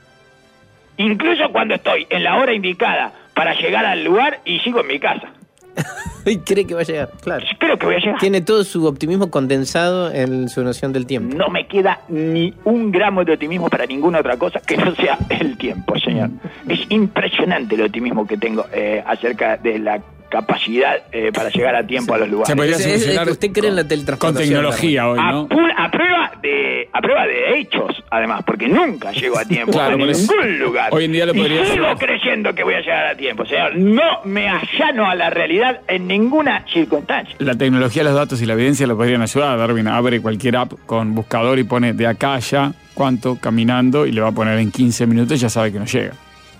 Incluso cuando estoy en la hora indicada para llegar al lugar y sigo en mi casa. Y cree que va a llegar, claro. Creo que voy a llegar. Tiene todo su optimismo condensado en su noción del tiempo. No me queda ni un gramo de optimismo para ninguna otra cosa que no sea el tiempo, señor. Es impresionante el optimismo que tengo eh, acerca de la capacidad eh, para llegar a tiempo a los Se lugares. podría Es- es- es solucionar que usted cree en la con teletransportación. tecnología hoy, A, ¿no? pu- a prueba de a prueba de hechos, además, porque nunca llego a tiempo Claro, a por eso. ningún lugar. Hoy en día lo podría y sigo hacer. creyendo que voy a llegar a tiempo, señor. No me allano a la realidad en ninguna circunstancia. La tecnología, los datos y la evidencia lo podrían ayudar. Darwin abre cualquier app con buscador y pone de acá a allá cuánto caminando y le va a poner en quince minutos y ya sabe que no llega.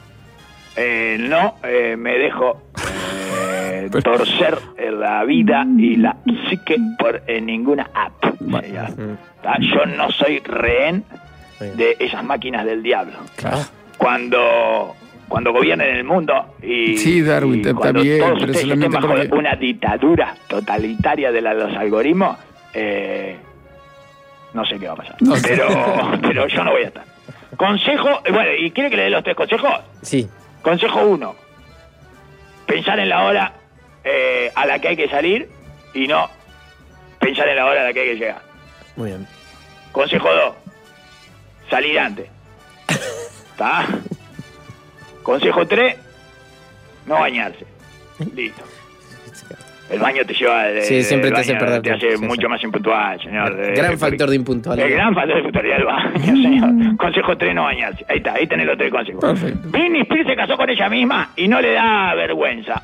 Eh, no eh, me dejo eh, Pero- torcer en la vida y la psique por eh, ninguna app. Bueno. señor. ¿Tá? Yo no soy rehén de esas máquinas del diablo. Claro. Cuando cuando gobiernen el mundo y, Sí, Darwin, y está cuando bien, todos pero ustedes solamente estén bajo porque- una dictadura totalitaria de la- los algoritmos, eh, no sé qué va a pasar. No. Pero, pero yo no voy a estar. Consejo, eh, bueno, ¿y quiere que le dé los tres consejos? Sí. Consejo uno. Pensar en la hora eh, a la que hay que salir y no pensar en la hora a la que hay que llegar. Muy bien. Consejo dos, salir antes. ¿Está? Consejo tres, no bañarse. Listo. El baño te lleva... De, sí, siempre te hace perder. Te hace sí, mucho sí. más impuntual, señor. El gran eh, factor de impuntualidad. El gran factor de impuntualidad del baño, señor. Consejo tres, no bañarse. Ahí está, ahí tenés los tres consejos. Perfecto. Britney Spears se casó con ella misma y no le da vergüenza.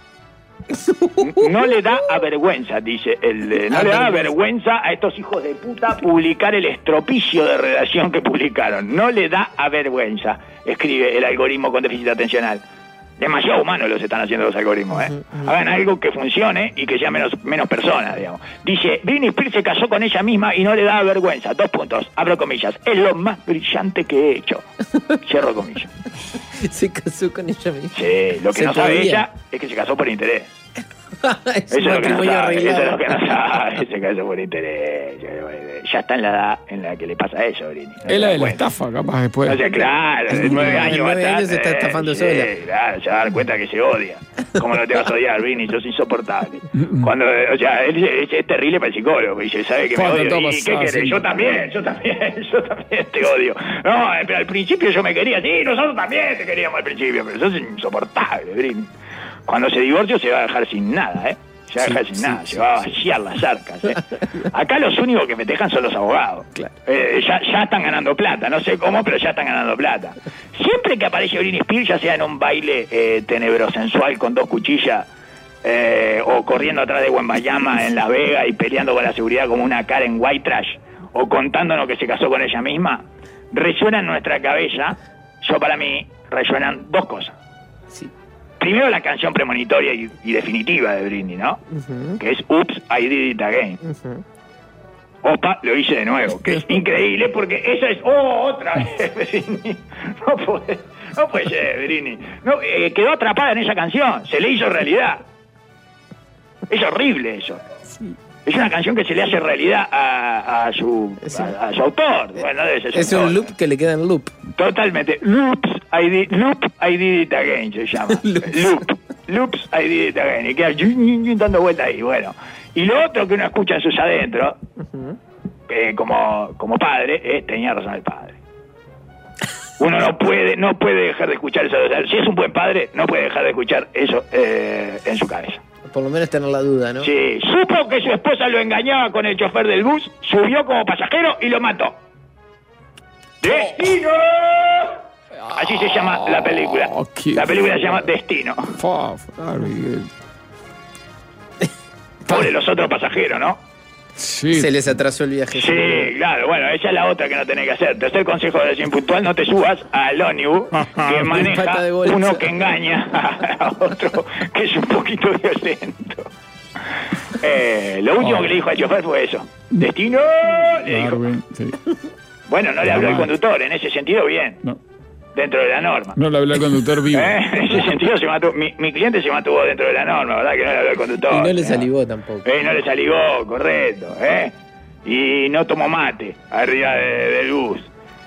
No le da a vergüenza, dice el... Eh, no le da vergüenza a estos hijos de puta publicar el estropicio de redacción que publicaron. No le da a vergüenza, escribe el algoritmo con déficit atencional. Demasiado humanos los están haciendo los algoritmos, ¿eh? Hagan algo que funcione y que sea menos, menos personas, digamos. Dice, Britney Spears se casó con ella misma y no le da vergüenza. Dos puntos, abro comillas. Es lo más brillante que he hecho. Cierro comillas. Se casó con ella misma. Sí, lo que Se no sabe podía. ella es que se casó por interés. Es Eso un es, lo que no matrimonio sabe, eso es arreglado. lo que no sabe, se casó por interés. Ya está en la edad en la que le pasa eso, Britney. No Es la se de da la cuenta. estafa, capaz, después. O sea, claro, de nueve En años nueve atrás, años se está eh, estafando sí, sola. Claro, se va a dar cuenta que se odia. ¿Cómo no te vas a odiar, Britney? Sos insoportable. Cuando, o sea, él es, es terrible para el psicólogo. Dice, sabe que me Cuando odio. todo ¿Y qué pasaba, querés? sí. Yo también, yo también, yo también te odio. No, pero al principio yo me quería. Sí, nosotros también te queríamos al principio, pero sos insoportable, Britney. Cuando se divorció se va a dejar sin nada, ¿eh? Se va a dejar Sí, sin sí, nada, sí, se va a vaciar las arcas. ¿eh? Acá los únicos que festejan son los abogados. Claro. Eh, ya, ya están ganando plata, no sé cómo, pero ya están ganando plata. Siempre que aparece Britney Spears, ya sea en un baile eh, tenebrosensual con dos cuchillas, eh, o corriendo atrás de Wembayama en Las Vegas y peleando con la seguridad como una cara en white trash, o contándonos que se casó con ella misma, resuena en nuestra cabeza, yo para mí, resuenan dos cosas. Sí. Primero la canción premonitoria y, y definitiva de Britney, ¿no? Ujú, Que es Oops, I Did It Again. ujú. Opa, lo hice de nuevo, que es increíble porque esa es oh, otra vez, Britney. No puede, no puede ser, Britney. No, eh, quedó atrapada en esa canción, se le hizo realidad. Es horrible eso. Es una canción que se le hace realidad a, a, su, Sí. a, a su autor. Bueno, debe ser su Es un autor. loop que le queda en loop. Totalmente. Loops, I did, loop, I did it again, se llama. Loops. Loop. Loops, I did it again. Y queda yun, yun, yun, dando vuelta ahí. Bueno. Y lo otro que uno escucha en sus adentros, Ujú. eh, como, como padre, es tenía razón el padre. Uno no puede, no puede dejar de escuchar eso. O sea, si es un buen padre, no puede dejar de escuchar eso eh, en su cabeza. Por lo menos tener la duda, ¿no? Sí, supo que su esposa lo engañaba con el chofer del bus, subió como pasajero y lo mató. ¡Destino! Así se llama la película. Oh, qué La película se llama Destino. Fa, claro, y- Pobre los otros pasajeros, ¿no? Sí. Se les atrasó el viaje. Sí, claro, bueno, esa es la otra que no tenés que hacer. Tercer consejo de impuntual, no te subas al ómnibus que maneja Pata de bolsa. uno que engaña a otro que es un poquito violento. Eh, lo último Oh. que le dijo al chofer fue eso. Destino, le dijo. Darwin, sí. Bueno, no le habló al Normal. conductor, en ese sentido bien, No, dentro de la norma. no le hablé al conductor vivo. ¿Eh? En ese sentido se mantuvo, mi, mi cliente se mantuvo dentro de la norma, ¿verdad? Que no le habló al conductor. Y no le ¿no? salivó tampoco. Eh, no le salivó, correcto, ¿eh? Y no tomó mate arriba de- del bus.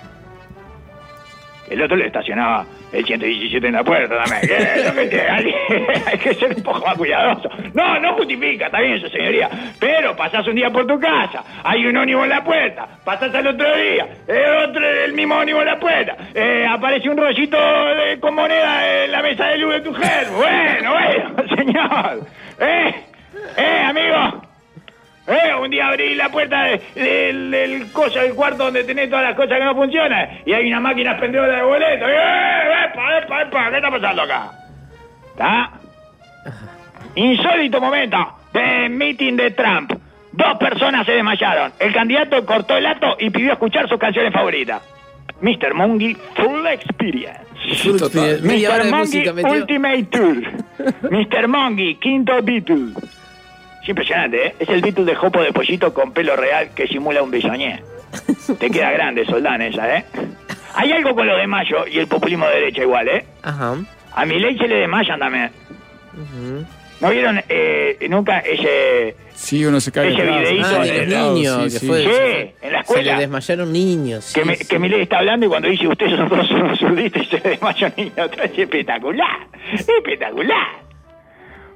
El otro le estacionaba el ciento diecisiete en la puerta también. ¿Qué es lo que tiene? Hay, hay que ser un poco más cuidadoso. No, no justifica, está bien eso, señoría. Pero pasás un día por tu casa, hay un ónibus en la puerta, pasás al otro día, el otro el mismo ónibus en la puerta, eh, aparece un rollito de- con moneda en la mesa de luz de tu jefe. Bueno, bueno, señor. ¿Eh? ¿Eh, amigo? Eh, un día abrí la puerta de- del, del coso del cuarto donde tenés todas las cosas que no funcionan y hay una máquina expendedora de boletos. ¡Eh, epa, epa, epa! ¿Qué está pasando acá? ¿Está? Insólito momento de meeting de Trump. Dos personas se desmayaron. El candidato cortó el acto y pidió escuchar sus canciones favoritas. mister Mongi Full Experience. Total. Media hora mister de Mongi música metió. Ultimate Tour. mister Mongi, quinto Beatle. Es impresionante, ¿eh? Es el Beatle de jopo de pollito con pelo real que simula un bisoñé. Te queda grande, soldán, esa, ¿eh? Hay algo con lo de Mayo y el populismo de derecha igual, ¿eh? Ajá. A Milei se le desmayan también. Ujú. ¿No vieron eh, nunca ese... Sí, uno se cae Ese atrás. videíto Ah, de de los Lado, niños, sí, que sí. fue. Sí, en la Se le escuela. desmayaron niños. Que, sí, me, sí. que Milei está hablando y cuando dice ustedes son todos unos zurdistas y se desmaya un niño atrás, es espectacular. Espectacular.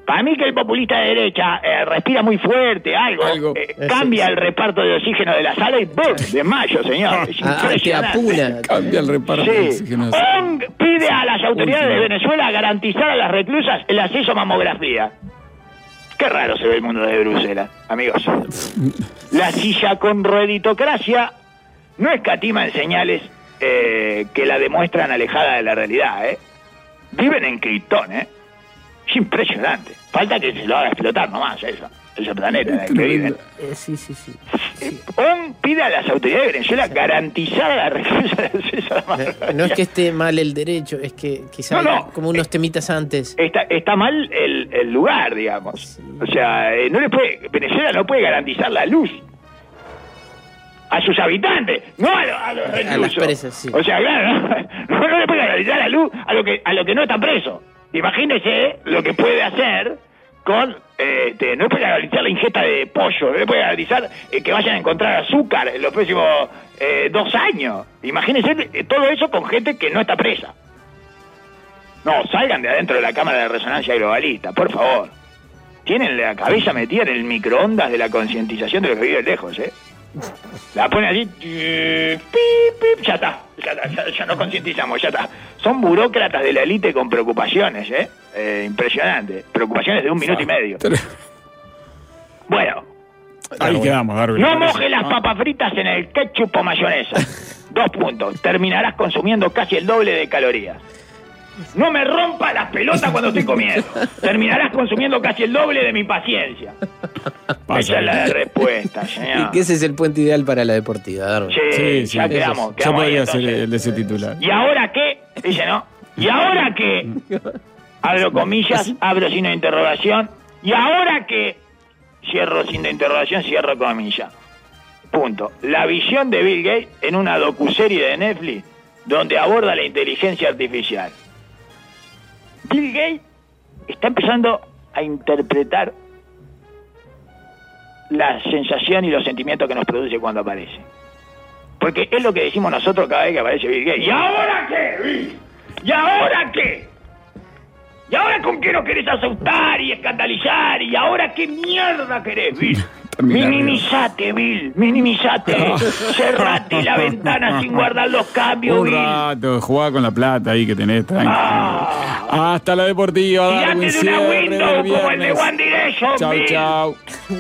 Para mí que el populista de derecha eh, respira muy fuerte, algo, Algo. eh, cambia el reparto de oxígeno de la sala y ¡bum! Desmayo, señor. Es Ah, te impresionante. apura. Cambia el reparto de Sí. oxígeno. O N G pide a las autoridades Último. de Venezuela garantizar a las reclusas el acceso a mamografía. Qué raro se ve el mundo de Bruselas, amigos. La silla con rueditocracia no escatima en señales eh, que la demuestran alejada de la realidad, ¿eh? Viven en Krypton, ¿eh? Es impresionante. Falta que se lo haga explotar nomás eso, ese planeta en el que viven. Eh, sí, sí, sí. O N G pide a las autoridades de Venezuela garantizar a la reclusa el acceso a la mamografía. No es que esté mal el derecho, es que quizá No, hay no. como unos temitas antes. Está, está mal el, el lugar, digamos. O sea, eh, no le puede, Venezuela no puede garantizar la luz a sus habitantes, no a, lo- a los reclusos. A las presas, sí. O sea, claro, no, no, no le puede garantizar la luz a lo que a lo que no está preso. Imagínese lo que puede hacer con, eh, este, no le puede garantizar la ingesta de pollo, no le puede garantizar eh, que vayan a encontrar azúcar en los próximos eh, dos años. Imagínese eh, todo eso con gente que no está presa. No, salgan de adentro de la cámara de resonancia globalista, por favor. Tienen la cabeza metida en el microondas de la concientización de los que viven lejos, ¿eh? La ponen así, pip, pip, ya está, ya está, ya, ya nos concientizamos, ya está. Son burócratas de la élite con preocupaciones, ¿eh? eh impresionante. Preocupaciones de un minuto y medio. Bueno, Ahí quedamos, Darwin. no mojes las papas fritas en el ketchup o mayonesa. Dos puntos. Terminarás consumiendo casi el doble de calorías. No me rompa las pelotas cuando estoy comiendo. Terminarás consumiendo casi el doble de mi paciencia. Pasa. Esa es la respuesta, Y señor. que ese es el puente ideal para la deportiva, Darwin. Sí, Sí, sí. ya quedamos. Yo quedamos ahí, podría ser entonces. el de ese titular. ¿Y ahora qué? Dice, ¿no? ¿Y ahora qué? Abro comillas, abro signo de interrogación. ¿Y ahora qué? Cierro signo de interrogación, cierro comillas. Punto. La visión de Bill Gates en una docuserie de Netflix donde aborda la inteligencia artificial. Bill Gates está empezando a interpretar la sensación y los sentimientos que nos produce cuando aparece. Porque es lo que decimos nosotros cada vez que aparece Bill Gates. ¿Y ahora qué, Bill? ¿Y ahora qué? ¿Y ahora con qué nos querés asustar y escandalizar? ¿Y ahora qué mierda querés, Bill? Terminar, Minimizate, Bill, minimizate. Cerrate la ventana sin guardar los cambios, Un Bill. rato, jugá con la plata ahí que tenés, tranquilo. Ah. Hasta la deportiva, Tirate Darwin. de una Cierre window del como el de viernes. One Direction, Chau, Bill. chau.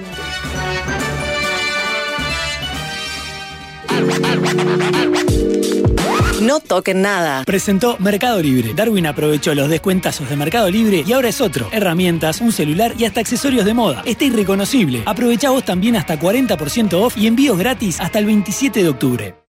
No toquen nada. Presentó Mercado Libre. Darwin aprovechó los descuentazos de Mercado Libre y ahora es otro. Herramientas, un celular y hasta accesorios de moda. Está irreconocible. Aprovechá vos también hasta cuarenta por ciento off y envíos gratis hasta el veintisiete de octubre.